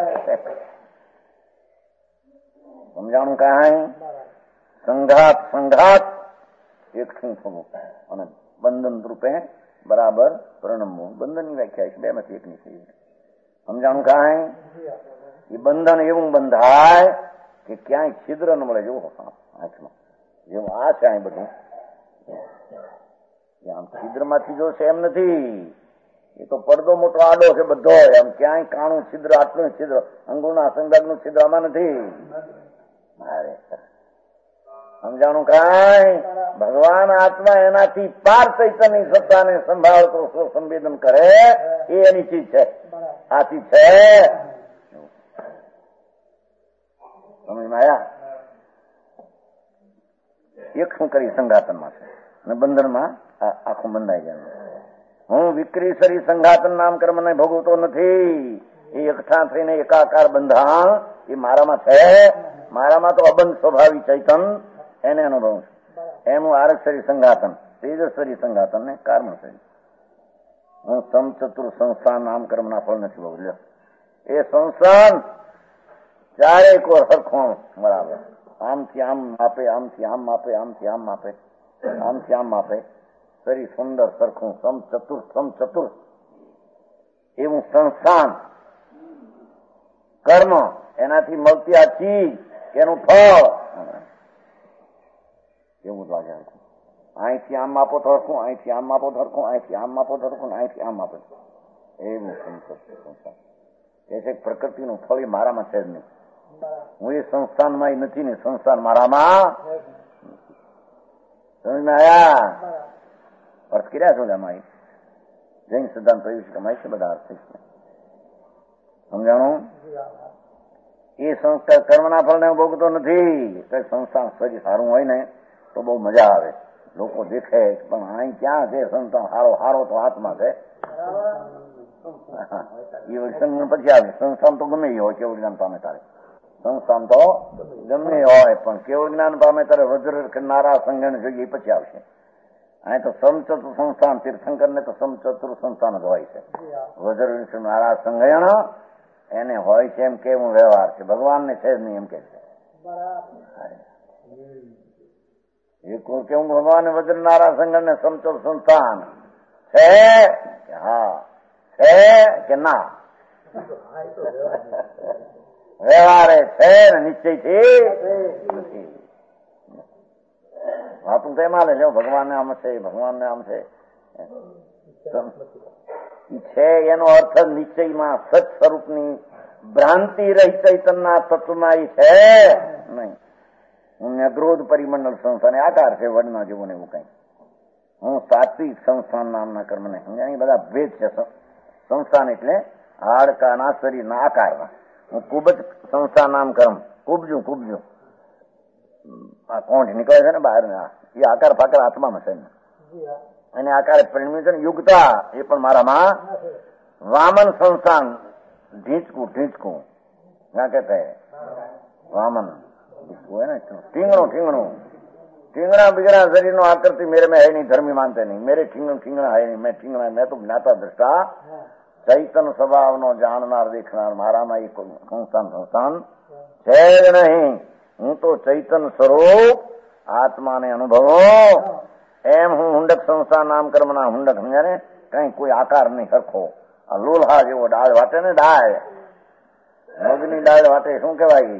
સમજાણું કાંઈ? સંઘાત સંઘાત એક શું થવું અને બંધન રૂપે બરાબર પ્રણમવું. બંધનની વ્યાખ્યા છે બે માંથી એકની થઈ. સમજાણું કાંઈ? એ બંધન એવું બંધાય કે ક્યાંય છિદ્ર ન મળે, જેવું આંખમાં જેવું આ છે. અહીં બધું આમ છિદ્ર માંથી જો છે એમ નથી, એ તો પડદો મોટો આડો છે બધો. એમ ક્યાંય કાણું છિદ્ર, આટલું છિદ્ર, અંગુના સંગાગનું છિદ્ર આમાં નથી. અરે સમજાણું કાંઈ? ભગવાન આત્મા એનાથી પાર ચૈતન્ય સત્તાને સંભાળતો સંવેદન કરે, એ એની ચીજ છે. આ ચીજ છે. સમજમાં આવ્યા? એક શું કરી સંઘાતનમાં છે અને બંધનમાં આખું બંધાઈ જાય. હું વિક્રી શરીર સંઘાતન નામ કર્મને ભોગવતો નથી. એ એકઠા થઈને એકાકાર બંધાણ એ મારામાં છે. મારામાં તો અબંધ સ્વભાવી ચૈતન એને અનુભવ છે. એનું આરક શરીર સંઘાતન, તેજસ શરીર સંઘાતન ને કારણ શરીર. હું સમચતુર સંસ્થાન નામ કર્મના ફળ નથી ભોગવ્યો. એ સંસ્થાન ચારે કોર સરખો બરાબર, આમથી આમ માપે, આમથી આમ માપે, આમથી આમ માપે, આમથી આમ માપે. શરીર સુંદર સરખું સમચતુર સમચતુર એવું સંસ્થાન કર્મ, એનાથી મળતી આ ચીજ, એનું ફળ એવું લાગે. અહીંથી આમ માપો તો હરખું, અહીંથી આમ માપો તો હરખું, અહીંથી આમ માપો તો હરખું, અહીંથી આમ માપે એવું સંસાર. કે છે પ્રકૃતિનું ફળ એ મારામાં છે જ નહીં. હું એ સંસ્થાનમાં નથી ને સંસ્થાન મારામાં સમજમાં આવ્યા? અર્થ કર્યા છો આમાં જૈન સિદ્ધાંત પ્રયુક્ત કમાય છે બધા અર્થ સમજાણું. એ સંસ્કાર કર્મના ફળને ભોગતો નથી. કઈ સંસ્થાન શરીર સારું હોય ને તો બહુ મજા આવે, લોકો દેખે, પણ અહીં ક્યાં છે સંસ્થાન હારો હારો તો આત્મા છે. એ સંજ્ઞાન પછી આવે. સંસ્થાન તો ગમે એ હોય કેવળ જ્ઞાન પામે તારે, સંસ્થાન તો ગમે હોય પણ કેવળ જ્ઞાન પામે તારે વજ્ર નારા સંગણ જોઈએ પછી આવશે. અહીં તો સમચતુર સંસ્થાન, તીર્થંકર ને તો સમચતુર સંસ્થાન જ હોય છે. વજ્ર નારા સંગણ એને હોય છે એમ કેવું વ્યવહાર છે, ભગવાન ને છે જ નહીં એમ કે છે. એ કેવું ભગવાન વજ્રનારા સંગણ ને સમચતુર સંસ્થાન છે? હા છે કે ના? વ્યવહારે છે ને નિશ્ચયથી નથી. વાતું તો એમાં લે ભગવાન ને આમ છે, ભગવાન ને આમ છે છે એનો અર્થ નિશ્ચયમાં સત સ્વરૂપની ભ્રાંતિ રહી ચૈતનના તત્વમાં એ છે નહીં. હું અગ્રોધ પરિમંડળ સંસ્થાન આકાર છે વડના જેવું ને એવું કઈ. હું સાત્વિક સંસ્થાન નામના કર્મ ને સમજાય. બધા ભેદ છે. સંસ્થાન એટલે હાડકાના શરીરના આકારના. હું ખૂબ જ સંસ્થાન નામ કર્મ કુબજું કુબજું આ કોંઠ નીકળે છે ને બહાર, એ આકાર ફાકાર આત્મામાં છે અને આકાર પરિણમ્યું છે ને યુગતા એ પણ મારામાં. વામન સંસ્થાન ઢીંચકું ઢીંચકું ક્યાં કહેતા વામન હોય ને ઠીંગણું ઠીંગણું ઠીंगणा बिगड़ा शरीर नो आकृति मेरे में है नहीं, धर्मी मानते नहीं. मेरे ठिंगण ठिंगणा है नहीं, मैं ठिंगणा मैं तो ज्ञाता दृष्टा चैतन स्वभाव नो जाननार देखनार माराમાં એક સંસ્થાન સંસ્થાન છે જ નહીં. હું તો ચૈતન સ્વરૂપ આત્માને અનુભવો એમ હું હુંડક સંસ્થાન નામ કર્મના હુંડક સમજ્યા ને. કઈ કોઈ આકાર નહીં સરખો. આ લોલહા જેવો ડાળ વાટે ને ડાળ મગની ડાળ વાટે શું કહેવાય?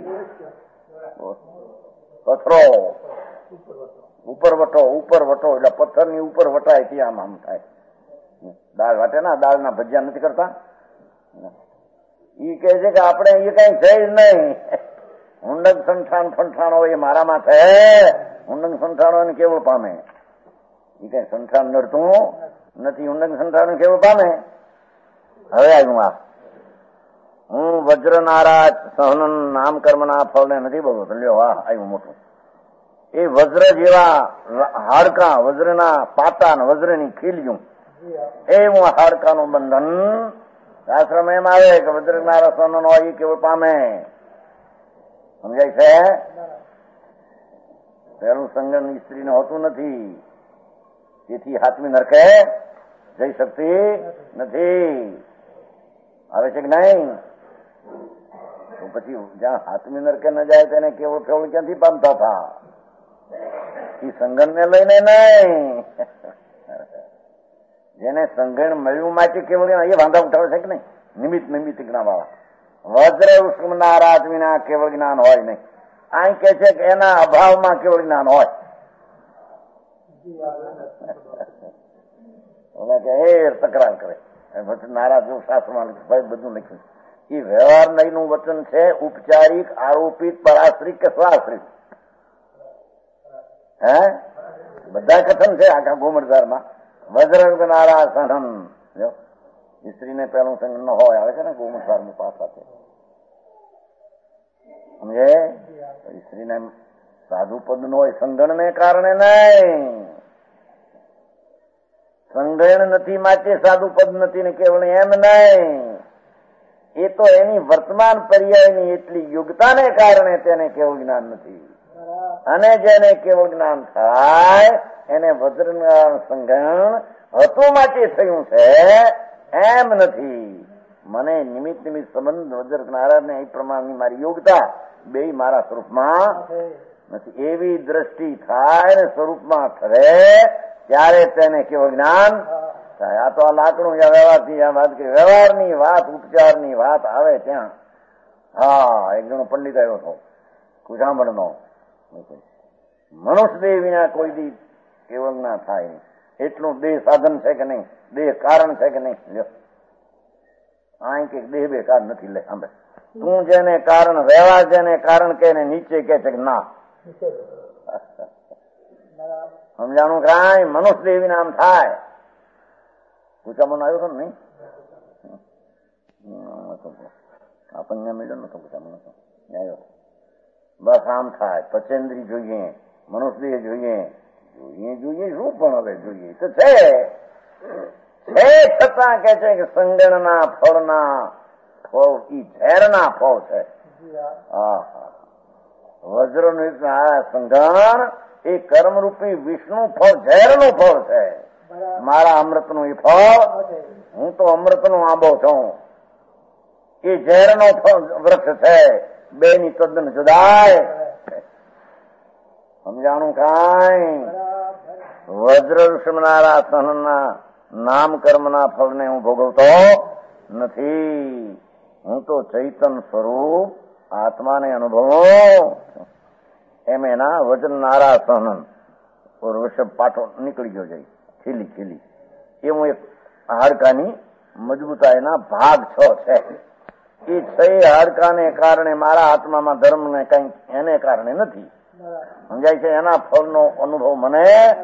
પથરો ઉપર વટો ઉપર વટો એટલે પથ્થર ની ઉપર વટાય ત્યાં આમ થાય. દાળ વાટે ના દાળ ના ભજીયા નથી કરતા. ઈ કહે છે કે આપણે એ કઈ છે જ નહીં. હુંડક સંઠાણ ફંઠાણો એ મારામાં છે. હુંડક સંઠાણો એને કેવળ પામે. એ કઈ સંઠાણ નડતું નથી. હુંડક સંઠાણ કેવળ પામે. હવે આવ્યું આ હું વજ્રનારા સહન નામ કર્મના ફળને નથી બોલતો. લ્યો વાહ આવ્યું મોટું. એ વજ્ર જેવા હાડકા, વજ્રના પાતા ને વજ્રની ખીલ્યું એવું હાડકાનું બંધન આશ્રમ એમ આવે કે વજ્રનારા સહન હોય એ કેવળ પામે. સમજાય છે? પેલું સંગણ સ્ત્રીને હોતું નથી, તેથી હાથમી નરકે જઈ શકતી નથી. આવે છે કે નહીં? તો પછી જ્યાં હાથમી નરકે ન જાય તેને કેવળ ફેવળ ક્યાંથી પામતા હતા? એ સંગણ ને લઈને નહીં. જેને સંગણ મળ્યું માટે કેવળ એ વાંધા ઉઠાવે છે કે નહીં? નિમિત્ત નિમિત્ત જ્ઞાન વાળા વજ્ર ઉષ્મનારા આદમીના કેવળ જ્ઞાન હોય નહીં. આ કે છે કે એના અભાવમાં કેવળ જ્ઞાન હોય. એ તકરાર કરે નારા જો શાસ્ત્રમાં બધું લખ્યું. એ વ્યવહાર નહીં નું વચન છે. ઉપચારિક, આરોપિત, પરાશ્રિત કે સ્વાશ્રિત હે બધા કથન છે આખા ગોમરદારમાં. વજ્ર નારા સહન સ્ત્રીને પેલું સંગ ન હોય આવે છે ને ગોમરદાર ની પાછા છે. સમજે? સ્ત્રીને સાધુ પદ નો હોય સંગણ ને કારણે નહીં. સંગણ નથી માટે સાધુ પદ નથી ને કેવળ એમ નહીં. એ તો એની વર્તમાન પર્યાયની એટલી યોગ્યતાને કારણે તેને કેવળ જ્ઞાન નથી. અને જેને કેવળ જ્ઞાન થાય એને વજ્રનારાયણ સંગણ હતું માટે થયું છે એમ નથી. મને નિમિત્ત નિમિત્ત સંબંધ વજ્રનારાયણ એ પ્રમાણની મારી યોગ્યતા બે મારા સ્વરૂપમાં નથી. એવી દ્રષ્ટિ થાય ને સ્વરૂપમાં ઠરે ત્યારે તેને કેવળ જ્ઞાન થાય. આ તો આ લાકડું વ્યવહારથી આ વાત કરી. વ્યવહારની વાત, ઉપચારની વાત આવે ત્યાં હા એક જણો પંડિત આવ્યો હતો કુજામણનો. મનુષ્ય દેહ વિના કોઈ દી કેવળ ના થાય. એટલું દેહ સાધન છે કે નહીં? દેહ કારણ છે કે નહીં? અહીં કે દેહ બેકાર નથી. લે સાંભળે, તું જેને કારણ રહેવા જેને કારણ કે નીચે કે છે કે ના સમજાણું કાંઈ મનુષ્ય દેવી નામ થાય. પૂછામણ આવ્યો હતો ને નહીં આપણને મળ્યો નતો પૂછામણ આવ્યો. બસ આમ થાય. પચેન્દ્રી જોઈએ, મનુષ્ય દેહ જોઈએ, જોઈએ જોઈએ શું પણ હવે જોઈએ તો છે છે છતાં કે છે કે સંગણના ફળના ફળ ઈ ઝેરના ફળ છે. હા હા વજ્ર સંગણ એ કર્મરૂપી વિષ્ણુ ફળ ઝેરનું ફળ છે. મારા અમૃતનું એ ફળ, હું તો અમૃતનો આંબો છું. એ ઝેરનો વૃક્ષ છે. બે ની તદ્દન જુદાય. સમજાણું કાંઈ વજ્ર ઋષમનારા સહનના નામ કર્મના ફળને હું ભોગવતો નથી. હું તો ચૈતન સ્વરૂપ આત્માને અનુભવો. એમ એના વજન નારા સહનન વૃષભ પાઠો નીકળી ગયો જાય ખીલી ખીલી. એ હું એક હાડકાની મજબૂતાઈના ભાગ છ છે. એ છ હાડકાને કારણે મારા આત્મામાં ધર્મને કઈ એને કારણે નથી. સમજાય છે? એના ફળનો અનુભવ મને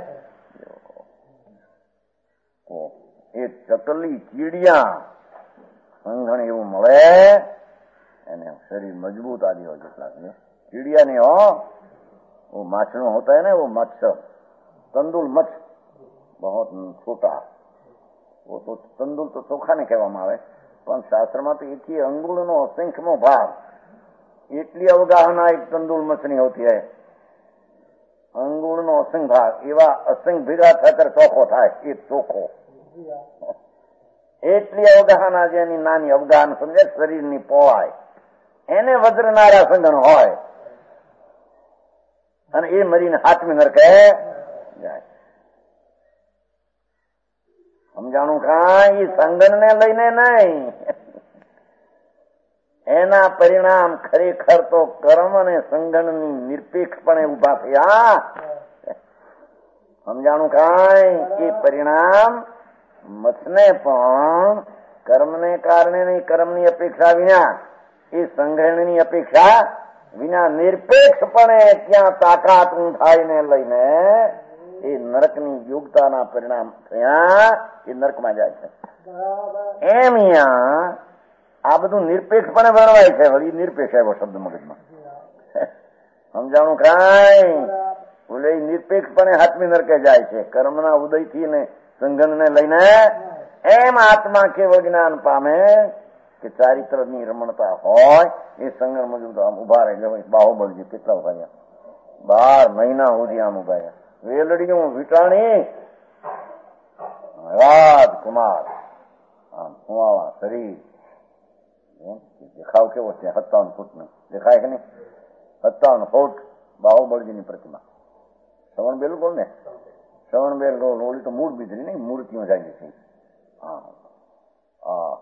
એક ચકલી ચીડિયા સંઘણ એવું મળે. એને શરીર મજબૂત આદि हो जितना चिड़िया नहीं हो वो माछनो होता है ना वो मत्स्य तंदुल मत्स्य बहुत छोटा वो तो तंदुल तो ચોખા ને કહેવામાં આવે પણ શાસ્ત્રમાં તો એથી અંગુળનો અસંખ્યમો ભાગ એટલી અવગાહના એક તંદુલ મછની હોતી है. અંગુળનો અસંખ્ય ભાગ એવા અસંખ્ય ભેગા થકર ચોખ્ખો થાય એક ચોખ્ખો. એટલી અવગાહના જેની નાની અવગાહન સમજે શરીરની પહોળાઈ એને વજ્રનારા સંગણ હોય અને એ મરીને હાથમી નરકે જાય. સમજાણું કાંઈ સંગણને લઈને નહીં. એના પરિણામ ખરેખર તો કર્મ અને સંગણની નિરપેક્ષપણે ઉભા થયા. સમજાણું કાંઈ એ પરિણામ મથને પણ કર્મને કારણે નહીં, કર્મની અપેક્ષા વિના, એ સંગ્રહણની અપેક્ષા વિના નિરપેક્ષપણે ત્યાં તાકાત ઊંધાઈને લઈને એ નરકની યોગ્યતાના પરિણામ થયા એ નરકમાં જાય છે. એમ અહીંયા આ બધું નિરપેક્ષપણે વર્ણવાય છે. વળી નિરપેક્ષ આવ્યો શબ્દ મગજમાં. સમજાણું કાંઈ બોલે નિરપેક્ષપણે હાથમી નરકે જાય છે કર્મના ઉદયથી ને સંગણને લઈને. એમ આત્મા કેવળ જ્ઞાન પામે કે ચારિત્રની રમણતા હોય એ સંગણ મજબૂત આમ ઉભા રહે. બાહુબળજી કેટલા ઉભા રહ્યા, બાર મહિના સુધી આમ ઉભા રહ્યા. વેલડીયું વીટાણી રાજકુમાર આમ કુવાવા શરીર. દેખાવ કેવો છે? સત્તાવન ફૂટ નો દેખાય કે નહીં? સત્તાવન ફૂટ બાહુબળજીની પ્રતિમા. શ્રવણ બેલ ગોળ ને શ્રવણ બેલ ગોળ ઓલી તો મૂળ બીજરી નહીં, મૂર્તિઓ જાય છે. હા હા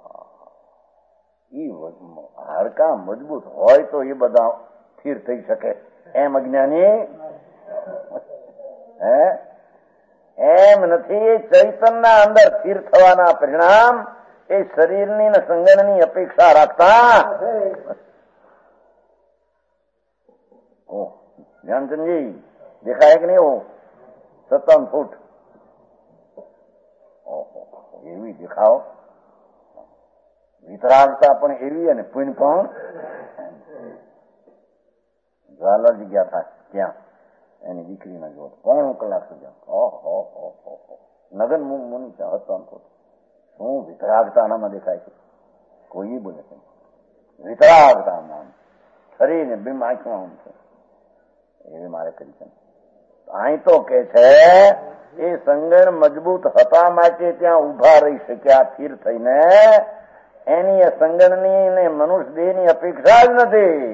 હાડકા મજબૂત હોય તો એ બધા સ્થિર થઈ શકે. એમ અજ્ઞાની હે એમ નથી. ચૈતનના અંદર સ્થિર થવાના પરિણામ એ શરીરની ને સંગણની અપેક્ષા રાખતા. ધ્યાનચંદજી દેખાય કે નહીં? સત્તાવન ફૂટ એવી દેખાવ વિતરાગતા પણ એવી અને પુણ્ય પણ. જ્વાલાજી ગયા હતા ત્યાં એની દીકરીના જોત પોણું કલાક સુધી ઓહો નગન મુનિ હતા. શું વિતરાગતા આનામાં દેખાય છે? કોઈ બોલે છે વિતરાગતા નામ શરીરને બિંબ આંખમાં છે એવી મારે કરી છે. અહીં તો કે છે એ સંગણ મજબૂત હતા માટે ત્યાં ઉભા રહી શક્યા સ્થિર થઈને. એની સંગણની ને મનુષ્ય દેહની અપેક્ષા જ નથી.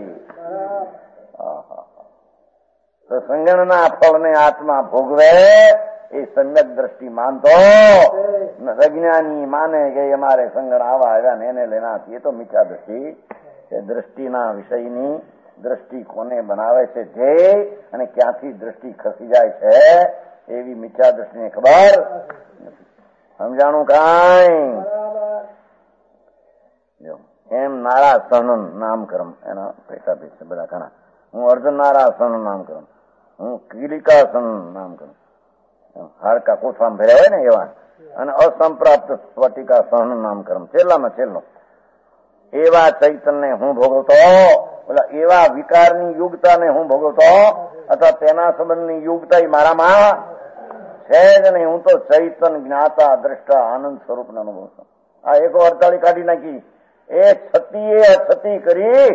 તો સંગણના ફળને આત્મા ભોગવે એ સમ્યક દ્રષ્ટિ માનતો. અજ્ઞાની માને કે અમારે સંગણ આવા આવ્યા ને એને લેનાથી એ તો મિથ્યા દ્રષ્ટિ છે. દ્રષ્ટિના વિષયની દ્રષ્ટિ કોને બનાવે છે ધ્યેય અને ક્યાંથી દ્રષ્ટિ ખસી જાય છે એવી મિથ્યા દ્રષ્ટિને ખબર નથી. સમજાણું કાંઈ એમ નારાસન નામકરમ એના પૈસા પૈસા બધા ઘણા. હું અર્ધ નારાસન નામકરમ, હું કિલિકાસન નામકરમ, હાડકા કોથળામાં ભર્યા હોય ને એવા, અને અસંપ્રાપ્ત સ્ફટિકા સહન નામકરમ છેલ્લામાં છેલ્લો. એવા ચૈતન્ય હું ભોગવતો, ઓલા એવા વિકારની યોગતાને હું ભોગવતો, અથવા તેના સંબંધની યોગતા મારામાં છે જ નહીં. હું તો ચૈતન જ્ઞાતા દ્રષ્ટા આનંદ સ્વરૂપ નો અનુભવ છું. આ એકો અડતાળી કાઢી નાખી, એ છતી અછતી કરી,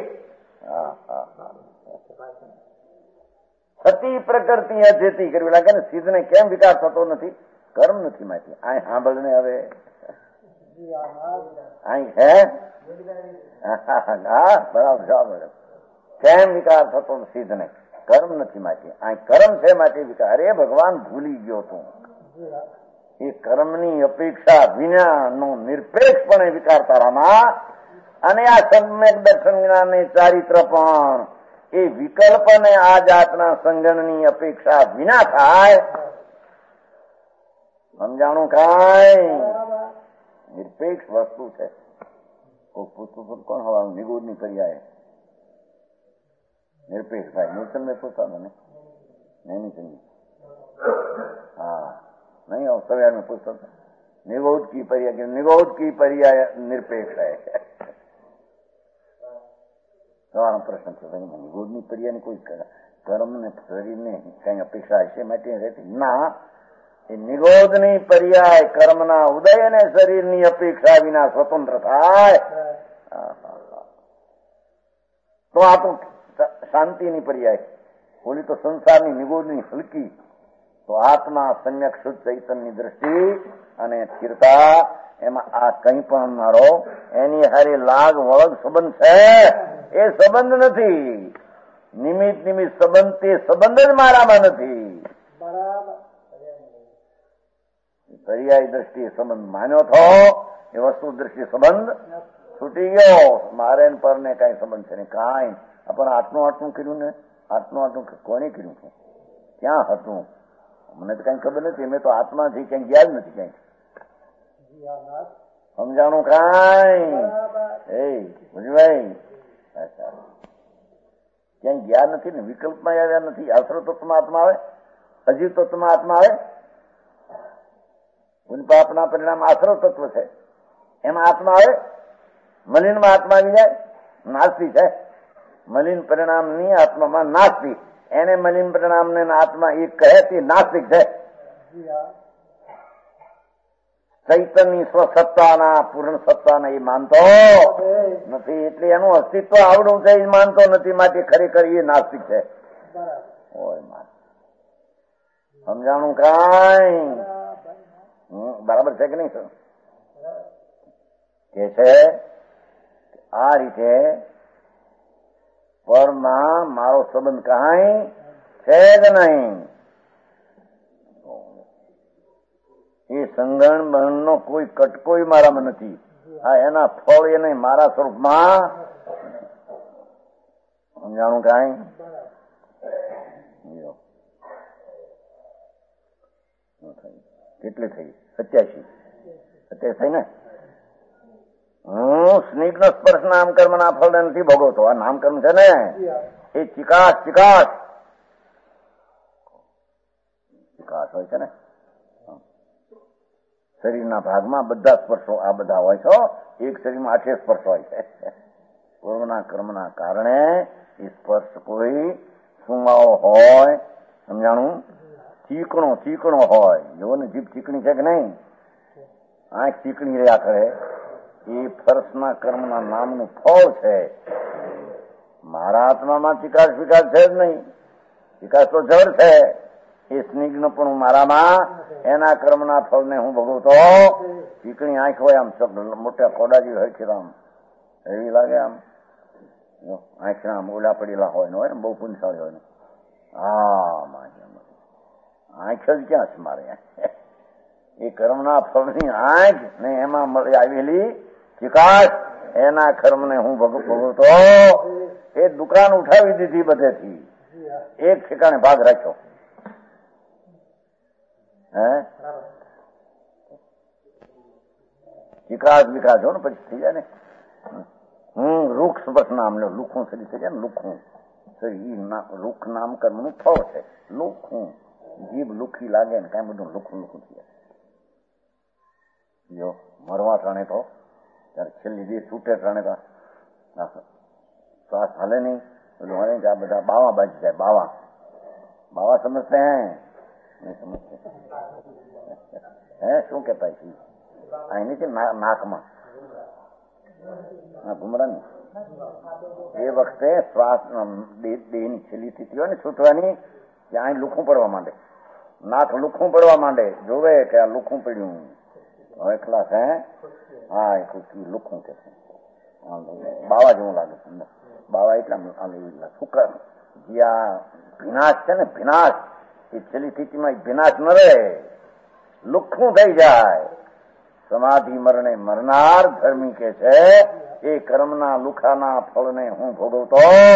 છતી પ્રકૃતિ અછતી કરવી લાગે ને. સિદ્ધ ને કેમ વિકાસ થતો નથી? કર્મ નથી માંથી. આ સાંભળ ને હવે હે હા બરાબર જવાબ. કેમ વિકાર થતો સિદ્ધ ને? કર્મ નથી માંથી. આ કર્મ છે માટે વિકાર. અરે ભગવાન ભૂલી ગયો તું. એ કર્મની અપેક્ષા વિના નો નિરપેક્ષપણે વિકાર તારામાં, અને આ સમ્યક દર્શન જ્ઞાન ચારિત્ર પણ એ વિકલ્પ ને આ જાતના સંગણની અપેક્ષા વિના થાય. સમજાણું? કાંઈ નિરપેક્ષ વસ્તુ છે. પૂછતું કોણ હવાનું નિગુડ ની પર્યાય નિરપેક્ષ ભાઈ મૂર્તન ને પૂછતા મને નહીં સમજી. હા नहीं और सवेर में पूछता था निगोद की परिया की निगोद की परिया निरपेक्ष है. सवाल प्रश्न છે નિગોદ ની પરિયા ની કોઈ કર્મ ને શરીર ને કઈ અપેક્ષા હશે માટે રહેતી ના. એ નિગોદ ની પર્યાય કર્મના ઉદય અને શરીરની અપેક્ષા વિના સ્વતંત્ર થાય તો આ તો શાંતિની પર્યાય. બોલી તો સંસારની નિગોદની હલકી, તો આત્મા સમ્યક શુદ્ધ ચૈતનની દ્રષ્ટિ અને સ્થિરતા, એમાં આ કંઈ પણ મારો એની હારે લાગ વળગ સંબંધ છે એ સંબંધ નથી. નિમિત્ત નિમિત્ત સંબંધ તે સંબંધ જ મારામાં નથી. પર્યાય દ્રષ્ટિએ સંબંધ માન્યો થો, એ વસ્તુ દ્રષ્ટિ સંબંધ છૂટી ગયો. મારે પર ને કઈ સંબંધ છે ને કાંઈ. પણ આટલું આટલું કર્યું ને, આટલું આટલું કોને કર્યું છે? ક્યાં હતું? મને તો કઈ ખબર નથી. મેં તો આત્માથી ક્યાંય ગયા જ નથી. ક્યાંય સમજાણું? કાંઈ એ ભુજભાઈ ક્યાંય ગયા નથી ને, વિકલ્પમાં આવ્યા નથી. આશ્રય તત્વમાં આત્મા આવે, અજીવ તત્વમાં આત્મા આવે. પુનપાપના પરિણામ આશ્રય તત્વ છે, એમાં આત્મા આવે. મલિનમાં આત્મા આવી જાય, નાસ્તી છે. મલિન પરિણામની આત્મામાં નાસ્તી, એને મલિન પરિણામને આત્મા એક કહે તે નાસ્તિક છે. ચૈતનની સ્વસત્તાના પૂર્ણ સત્તાના એ માનતો નથી. એટલે એનું અસ્તિત્વ આવડું છે એ માનતો નથી. માટે ખરેખર એ નાસ્તિક છે. સમજાણું? કાંઈ બરાબર છે કે નહીં સર? કે છે આ રીતે પરમાં મારો સંબંધ કાંઈ છે જ નહીં. એ સંગણ બહન નો કોઈ કટકોઈ મારામાં નથી. હા એના ફળ એને મારા સ્વરૂપમાં. સમજાણું? કાંઈ કેટલી થઈ? સત્યાસી સત્યાસી થઈ ને. હું સ્નિગ્ધ સ્પર્શ નામકર્મ ના ફળ નથી ભોગવતો. આ નામકર્મ છે ને એ ચિકાસ ચિકાસ ચિકાસ હોય છે ને. શરીરના ભાગમાં બધા સ્પર્શો આ બધા હોય છે. એક શરીરમાં આઠે સ્પર્શ હોય છે. પૂર્વના કર્મના કારણે એ સ્પર્શ કોઈ સુમાવો હોય. સમજાણું? ચીકણો ચીકણો હોય. જો ને જીભ ચીકણી છે કે નહીં? આંખ ચીકણી રહ્યા કરે. એ ફર્શના કર્મના નામનું ફળ છે. મારા આત્મામાં ચિકાસ વિકાસ છે જ નહીં. વિકાસ તો જળ છે. એ સ્નિગ્ધ પણ મારામાં એના કર્મના ફળને હું ભોગવતો. ચીકણી આંખ હોય, આમ મોટા કોડા જેવી હોય છે, આમ એવી લાગે. આમ આંખના આમ ઓલા પડેલા હોય ને હોય ને બહુ પુંસાળી હોય ને. હા આંખ જ ક્યાં છે મારે? એ કર્મના ફળની આંખ ને એમાં આવેલી ચિકાસ, એના કર્મને હું ભોગવતો. એ દુકાન ઉઠાવી દીધી બધેથી, એક ઠેકાણે ભાગ રાખ્યો. હે ચિકાસ વિકાસ હો ને પછી થઈ જાય ને. હું વૃક્ષ સ્પર્શ નામ લો લુખું સરી છે ને લુખું સરી લુખ નામ કર્મનું ફળ છે. લુખું જીભ લુખી લાગે ને કઈ બધું લુખું લુખું થઈ જાય. જો મરવા ટાણે તો ત્યારે છેલ્લી જે છૂટે ટાણે તો શ્વાસ હાલે નહીં બધું હાલે આ બધા બાવા બાજી જાય. બાવા બાવા સમજતે હે નહીં સમજતે હે શું કેતા અહીં નીચે નાકમાં ઘુમરા ને એ વખતે શ્વાસ દેહની છેલ્લી સ્થિતિ હોય ને છૂટવાની ત્યાં લુખું પડવા માંડે. નાક લુખું પડવા માંડે. જોવે કે આ લુખું પડ્યું હવે ખલાસ હે હા એ લુખું કે બાવા જેવું લાગે છે. બાવા એટલા શુક્ર જ્યાં ભીનાશ છે ને ભીનાશ એ છેલ્લી સ્થિતિમાં ભીનાશ ન રહે લુખું થઈ જાય. સમાધિ મરણે મરનાર ધર્મી કે છે એ કર્મના લુખાના ફળને હું ભોગવતો.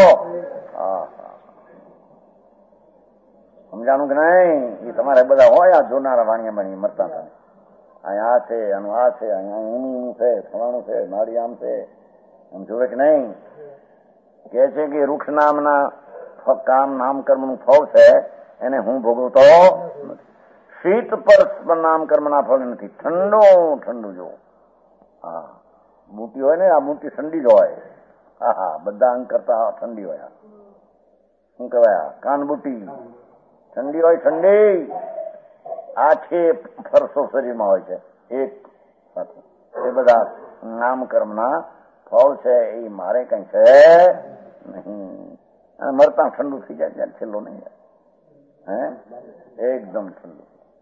સમજાણું કે નહીં? એ તમારે બધા હોય આ જોનારા વાણિયા બની મરતા થાય. અહીંયા આ છે આનું આ છે અહીંયા ઊનું છે ફલાણું છે નાડી આમ છે એમ જોવે કે નહીં? કે છે કે વૃક્ષ નામના કામ નામ કર્મનું ફળ છે એને હું ભોગવતો નથી. શીત પર નામ કર્મના ફળ નથી. ઠંડો ઠંડુ જો હા બુટી હોય ને આ બુટી ઠંડી જ હોય. હા હા બધા અંગ કરતા ઠંડી હોય. શું કહેવાય કાન બુટી ઠંડી હોય. ઠંડી આઠે ફરસો શરીરમાં હોય છે એક સાથે. એ બધા નામ કર્મના ફળ છે એ મારે કઈ છે નહીં. મરતા ઠંડુ થઈ જાય ત્યારે છેલ્લો નહીં હે એકદમ ઠંડુ.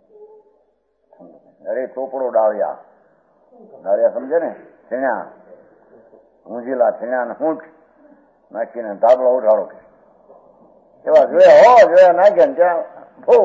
અરે ચોપડો ડાળિયા ડાળિયા સમજે ને છીણ્યા ઊંઝીલા છીણ્યા ને ઊંચ નાખીને ધાબળો ઉઠાડો કે એવા જોયા હો જોયા નાખ્યા ને ત્યાં ભો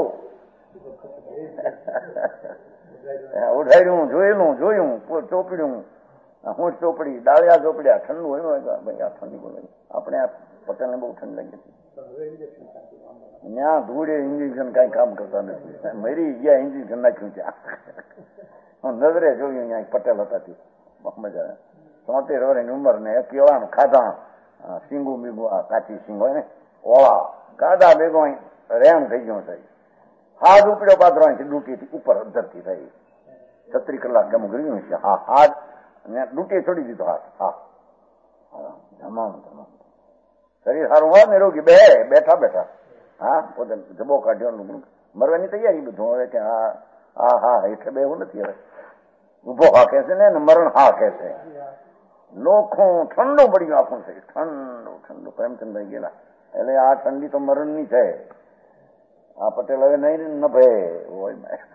ઉઠાડ્યું જોયેલું જોયું ચોપડ્યું હું ચોપડી ડાળિયા ચોપડ્યા ઠંડુ હોય ભાઈ આ ઠંડી બોલે આપણે આ પટેલ ને બહુ ઠંડી લાગી હતી. ત્યાં ધૂળે ઇન્જેક્શન કઈ કામ કરતા નથી. મરી ગયા ઇન્જેક્શન નાખ્યું ત્યાં હું નજરે જોયું અહીંયા પટેલ હતા મજા તોતેર વર્ષની ઉંમર ને કેવાનું ખાધા સિંગુ બીગુ આ કાચી સિંગ હોય ને ઓળા કાદા ભેગો રેમ થઈ ગયો છે. હાથ ઉપડ્યો પાત્રો અહીંથી ડૂટી ઉપર અધરથી થઈ છત્રીસ કલાક કેમ ગયું છે. હા હાથ ડૂટી છોડી દીધો હાથ. હા તમામ તમામ શરીર સારું હોય ને રોગી બે બેઠા બેઠા હા પોતે જબો કાઢ્યો મરવાની તૈયારી બધું હવે કે હા હા હા હેઠે બે એવું નથી. હવે ઉભો હા કે છે ને મરણ હા કે છે. લોખું ઠંડુ પડી ગયું આખું શરીર ઠંડુ ઠંડુ પ્રેમચંદભાઈ ગયેલા એટલે આ ઠંડી તો મરણ ની છે. આ પટેલ હવે નહીં ન ભાઈ હોય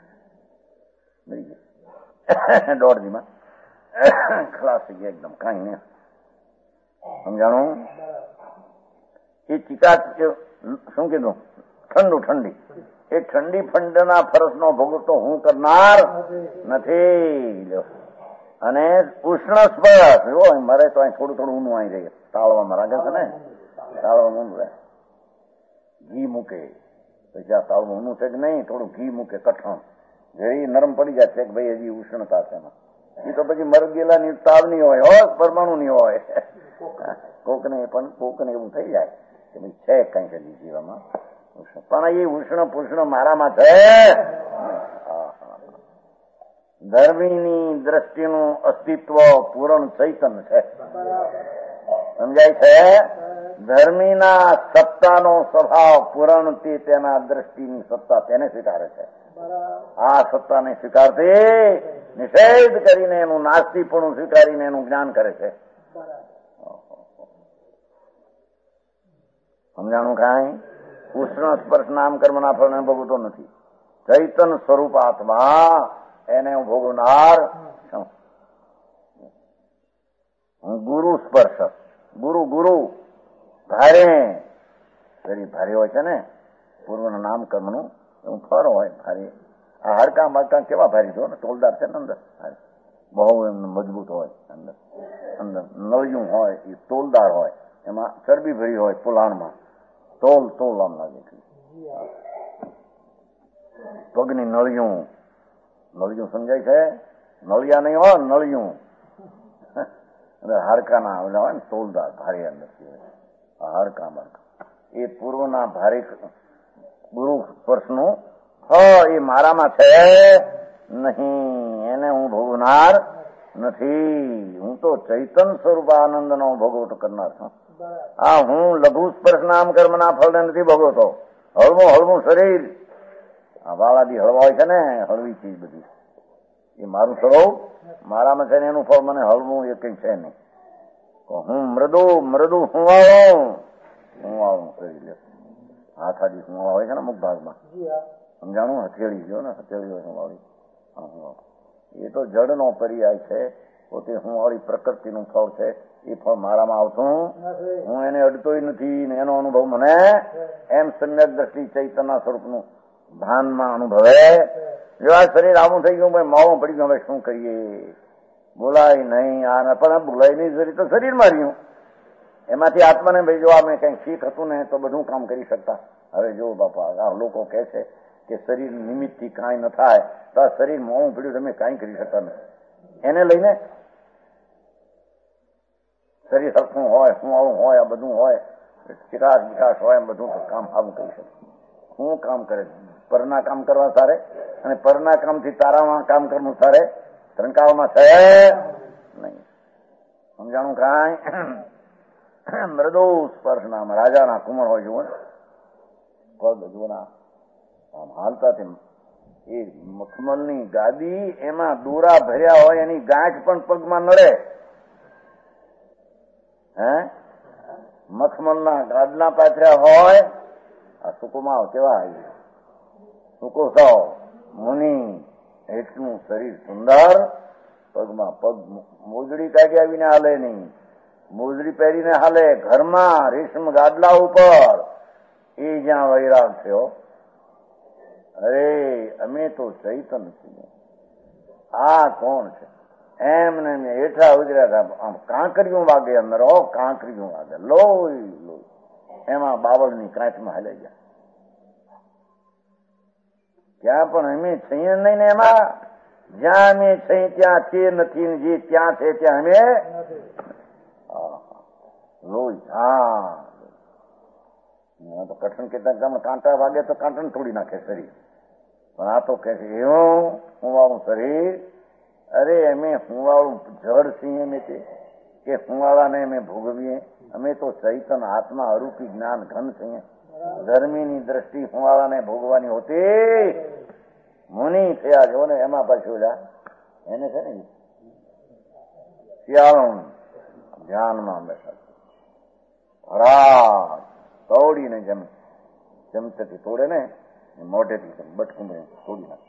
દોઢ દીમાં ખલાસ થઈ ગયા એકદમ કઈ નહીં. સમજાણું? એ ચિકા શું કીધું ઠંડુ ઠંડી એ ઠંડી ફંડના ફરસનો ભોગ તો હું કરનાર નથી. અને ઉષ્ણ સ્પર્શ જો મરે તો અહીં થોડું થોડું ઊનું આવી જાય તાળવામાં રાખે છે ને તાળવામાં ઊનું રહે ઘી મૂકે પછી આ તાળમાં ઊનું છે કે નહીં થોડું ઘી મૂકે કઠણ જે નરમ પડી જાય છે કે ભાઈ હજી ઉષ્ણતા છે એમાં. એ તો પછી મર ગયેલા ની તાવ ની હોય હો પરમાણુ ની હોય કોક ને પણ કોક ને એવું થઈ જાય કે ભાઈ છે કઈ કઈ જીવામાં પણ એ ઉષ્ણ પુષ્ણ મારામાં છે. ધર્મીની દ્રષ્ટિનું અસ્તિત્વ પૂરણ ચૈતન છે. સમજાય છે? ધર્મીના સત્તાનો સ્વભાવ પૂરણ તે તેના દ્રષ્ટિની સત્તા તેને સ્વીકારે છે. આ સત્તાને સ્વીકારતી નિષેધ કરીને એનું નાસ્તિકપણું સ્વીકારીને એનું જ્ઞાન કરે છે. સમજાણું કાંઈ? ઉષ્ણ સ્પર્શ નામ કર્મના ફળને ભોગવતો નથી. ચૈતન સ્વરૂપ આત્મા એને હું ભોગવનાર છું. હું ગુરુ સ્પર્શ ગુરુ ગુરુ ભારે શરીર ભારે હોય છે ને પૂર્વના નામ કર્મનું એવું ફળ હોય ભારે. આ હાડકા માડકા કેવા ભારે જો ને ટોલદાર છે ને અંદર બહુ એમને મજબૂત હોય અંદર અંદર નળિયું હોય એ તોલદાર હોય એમાં ચરબી ભરી હોય પુલાણમાં તોલ તોલ આમ લાગે છે. પગની નળિયું નળિયું સમજાય છે? નળિયા નહીં હોય નળિયું અંદર હાડકાના આવેલા હોય ને તોલદાર ભારે અંદરથી હોય હાડકા બાડકા એ પૂર્વના ભારે ગુરુ સ્પર્શનું હ એ મારામાં છે નહીં, એને હું ભોગવનાર નથી. હું તો ચૈતન સ્વરૂપ આનંદનો ભોગવટો કરનાર છું. આ હું લઘુ સ્પર્શ નામ કર્મના ફળને નથી ભોગવતો. હળવું હળવું શરીર આ વાળાદી હળવા હોય છે ને, હળવી ચીજ બધી એ મારું સ્વરૂપ મારામાં છે ને એનું ફળ મને હળવું એ કઈ છે નહીં. હું મૃદુ મૃદુ હું વાળું હું વાળું શરીર લે હાથ આદિ હું હોય છે ને અમુક ભાગમાં સમજાણું હથેળી ગયો ને હથેળી હોય હું વાળી એ તો જડનો પર્યાય છે. પોતે હું વાળી પ્રકૃતિનું ફળ છે. એ ફળ મારામાં આવતું હું એને અડતોય નથી ને એનો અનુભવ મને એમ સમ્યક દ્રષ્ટિ ચૈતન્ય સ્વરૂપનું ભાનમાં અનુભવે. જો આ શરીર આવું થઈ ગયું ભાઈ માવું પડી ગયું, હવે શું કરીએ? બોલાય નહીં આ પણ બોલાય નહીં શરીર તો શરીરમાં રહ્યું. એમાંથી આત્માને ભાઈ જો આપણે કઈ શીખ હતું ને તો બધું કામ કરી શકતા. હવે જો બાપા આ લોકો કહે છે કે શરીર નિમિત્ત થી કાંઈ ન થાય તો આ શરીર મોડું પડ્યું તમે કાંઈ કરી શકતા નથી. એને લઈને શરીર સરખું હોય હું આવું હોય આ બધું હોય વિકાસ વિકાસ હોય એમ બધું કામ આવું કરી શકે. શું કામ કરે? પરના કામ કરવા સારે અને પરના કામથી તારામાં કામ કરવું સારે ત્રણકાઓમાં છે નહીં. સમજાણું કાંઈ? મૃદુ સ્પર્શ નામ રાજાના કુમળ હોય જુઓ ને પગ જુઓના આમ હાલતાથી એ મખમલની ગાદી એમાં દોરા ભર્યા હોય એની ગાંઠ પણ પગમાં નડે. હે મખમલના ગાદલા પાથર્યા હોય આ સુકુમાવ કેવા આવી સુકો સાવ મુનિ એટલું શરીર સુંદર પગમાં પગ મોજડી કાઢી આવીને હાલે નહીં, મોજડી પહેરીને હાલે ઘરમાં રેશમ ગાદલા ઉપર. એ જ્યાં વૈરાગ થયો અરે અમે તો ચૈતન છીએ આ કોણ છે એમને હેઠા ઉતર્યા હતા. આમ કાંકરીયું વાગે અંદર હો કાંકરીયું વાગે લોહી લોહી એમાં બાવળની કાંચમાં હલાઈ ગયા. ત્યાં પણ અમે છીએ નહીં ને એમાં જ્યાં અમે છીએ ત્યાં છે નથી, જે ત્યાં છે ત્યાં અમે લોહી. હા તો કઠણ કેટલાક કાંટા વાગે તો કાંટા તોડી નાખે શરીર, પણ આ તો કે છે એવું હું વાળું શરીર. અરે અમે હું વાળું જળ છીએ અમે તે કે હું વાળાને અમે ભોગવીએ. અમે તો ચૈતન આત્મા અરૂપી જ્ઞાન ઘન છીએ. ધર્મીની દ્રષ્ટિ હું વાળાને ભોગવાની હોતી. મુનિ થયા જો ને એમાં પાછું એને છે ને શિયાળું ધ્યાનમાં બેઠા હરા તોડીને જમ જમતથી તોડે ને મોઢેથી બટકું તોડી નાખે.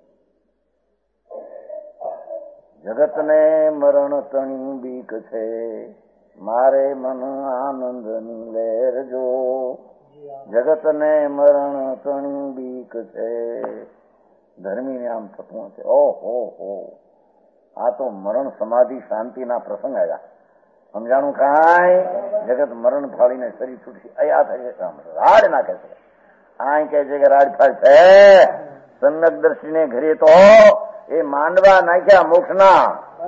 જગતને મરણ તણી બીક છે, મારે મન આનંદની લહેર જો. જગતને મરણ તણી બીક છે. ધર્મીને આમ થતું છે ઓહો હો આ તો મરણ સમાધિ શાંતિના પ્રસંગ આવ્યા. સમજાણું કાંઈ? જગત મરણ ફાળીને શરીર છૂટશે અયા થાય છે રાડ નાખે છે. આ કહે છે કે રાડફાળ છે. સમ્યક દર્શીને ઘરે તો એ માંડવા નાખ્યા મોક્ષના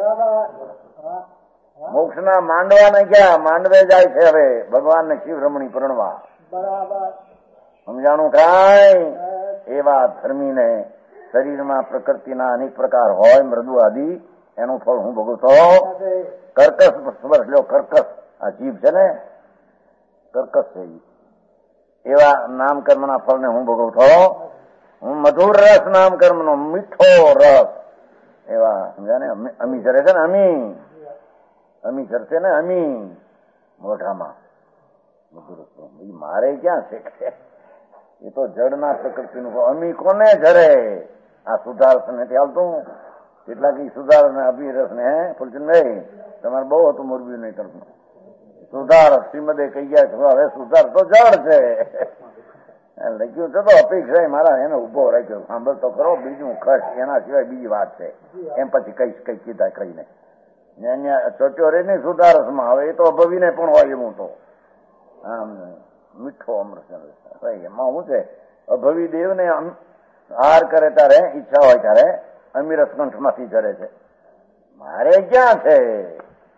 મોક્ષના માંડવા નાખ્યા. માંડવે જાય છે હવે ભગવાનને શિવ રમણી પરણવા. સમજાણું કાંઈ? એવા ધર્મીને શરીરમાં પ્રકૃતિના અનેક પ્રકાર હોય મૃદુ આદિ એનું ફળ હું ભોગવતો. કર્કશ સ્પર્શ લ્યો કર્કશ આ જીભ છે ને કર્કશ છે એવા નામ કર્મના ફળને હું ભોગવતો. હું મધુર રસ નામ કર્મનો મીઠો રસ એવા સમજા ને અમી જરે છે ને અમી અમી જરશે ને અમી મોઢામાં મધુર મારે ક્યાં છે એ તો જડના પ્રકૃતિનું અમી કોને જરે આ સુધારસ નથી આવતું. કેટલાક સુધાર ને અભિરસ ને હે ફૂલચંદભાઈ તમારે બહુ હતું મોરબી નહીં તરફનું સુધાર શ્રીમદે કહી ગયા છે હવે સુધાર તો જડ છે લખ્યું છે તો અપેક્ષા મારા એને ઉભો રાખ્યો સાંભળ તો કરો બીજું ખર્ચ એના સિવાય બીજી વાત છે એમ પછી કઈશ કઈ કીધા કહીને ચોચોરી ની સુધારસમાં હવે એ તો અભવીને પણ હોય એવું તો આમ મીઠો અમૃત એમાં શું છે અભવી દેવ ને આહાર કરે ત્યારે ઈચ્છા હોય ત્યારે અમીરસ કંઠ માંથી જરે છે. મારે ક્યાં છે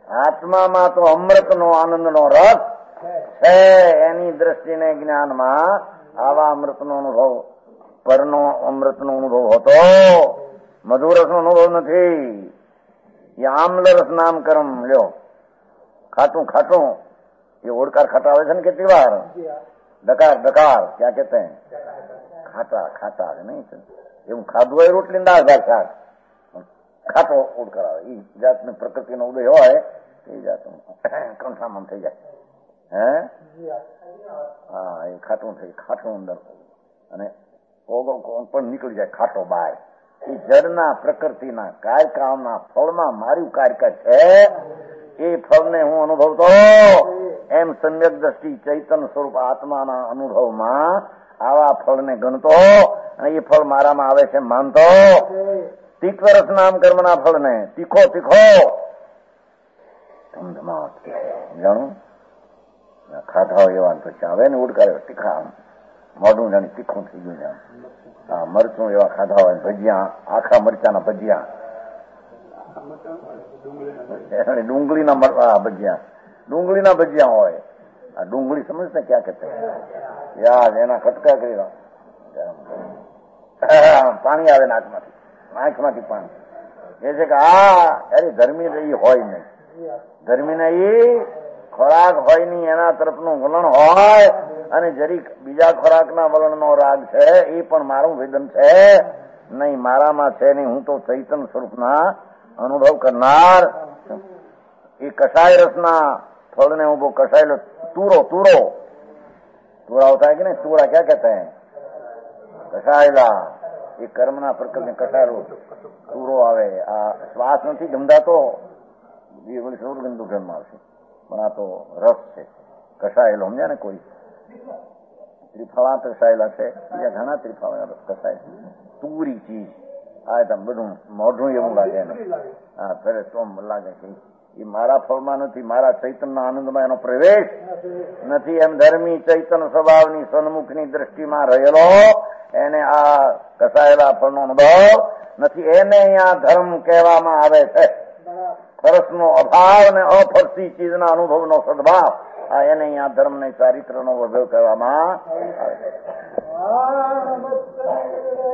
આત્મામાં તો અમૃતનો આનંદનો રસ છે, એની દ્રષ્ટિને જ્ઞાનમાં આવા અમૃતનો અનુભવ, પરનો અમૃતનો અનુભવ હતો, મધુરસનો અનુભવ નથી. એ આમ્લરસ નામ કર્મ લ્યો, ખાટું ખાટું, ये ओडकार खाता આવે છે ને કેટલી વાર, ડકાર ડકાર ક્યાં કહેતે हैं, ખાટા ખાટા નહીં એવું ખાધું હોય રોટલી દાળ ભાત શાક, ખાટો ઓડકાર આવે. એ જાતની પ્રકૃતિનો ઉદય હોય એ જાતનું કંઠામાં થઈ જાય. હે હા, એ ખાટું થઈ ખાટું અંદર અને ઓગો પણ નીકળી જાય ખાટો બહાર. એ જળના પ્રકૃતિના કાર્યકામના ફળમાં મારું કાર્ય છે. એ ફળને હું અનુભવતો એમ સમ્યક દ્રષ્ટિ ચૈતન્ય સ્વરૂપ આત્માના અનુભવમાં આવા ફળને ગણતો અને એ ફળ મારામાં આવે છે માનતો. તીખરસ નામ કર્મના ફળને તીખો તીખો જાણું ખાધા હોય એવા પછી આવે ને ઉડકારે તીખા મોઢું જાણે તીખું થઈ ગયું જાણ. હા, મરચું એવા ખાધા હોય, ભજીયા આખા મરચાના ભજીયા, ડુંગળીના મરવા ભજીયા, ડુંગળીના ભજીયા હોય. આ ડુંગળી સમજતા ક્યાં કહેતા યાદ એના ખટકા કરી પાણી આવે નાકમાંથી, આંખમાંથી પાણી. એ છે કે આ અરે ગરમી રહી હોય નહીં, ગરમી ને એ ખોરાક હોય નહીં, એના તરફનું વલણ હોય અને જરીક બીજા ખોરાકના વલણનો રાગ છે, એ પણ મારું વેદન છે નહીં, મારામાં છે નહીં. હું તો ચૈતન્ય સ્વરૂપના અનુભવ કરનાર. એ કષાય રસના ફળને ઉભો કષાયેલો તુરો તુરો તુરા હોતા है कि नहीं, तुरा क्या कहते हैं, કષાયેલા. એ કર્મના પ્રકૃતિને કષાયેલો તુરો આવે. આ શ્વાસ નથી ગમદાતો, એ વળી સૌરગંધુ જન્મ આવશે, પણ આ તો રસ છે કષાયેલો. સમજ્યા ને, કોઈ ત્રિફળા કષાયેલા છે, બીજા ઘણા ત્રિફળા કષાય તુરી ચીજ. આ તમે બધું મોઢું એવું લાગે ને, હા ફેરે સોમ લાગે છે. એ મારા ફળમાં નથી, મારા ચૈતન્ય આનંદમાં એનો પ્રવેશ નથી. એમ ધર્મી ચૈતન્ય સ્વભાવની સન્મુખની દ્રષ્ટિમાં રહેલો એને આ કસાયેલા ફળનો અનુભવ નથી. એને અહીંયા ધર્મ કહેવામાં આવે છે. ફરસનો અભાવ ને અફરસી ચીજના અનુભવનો સદભાવ, આ એને અહીંયા ધર્મ ને ચારિત્રનો અનુભવ કહેવામાં આવે છે.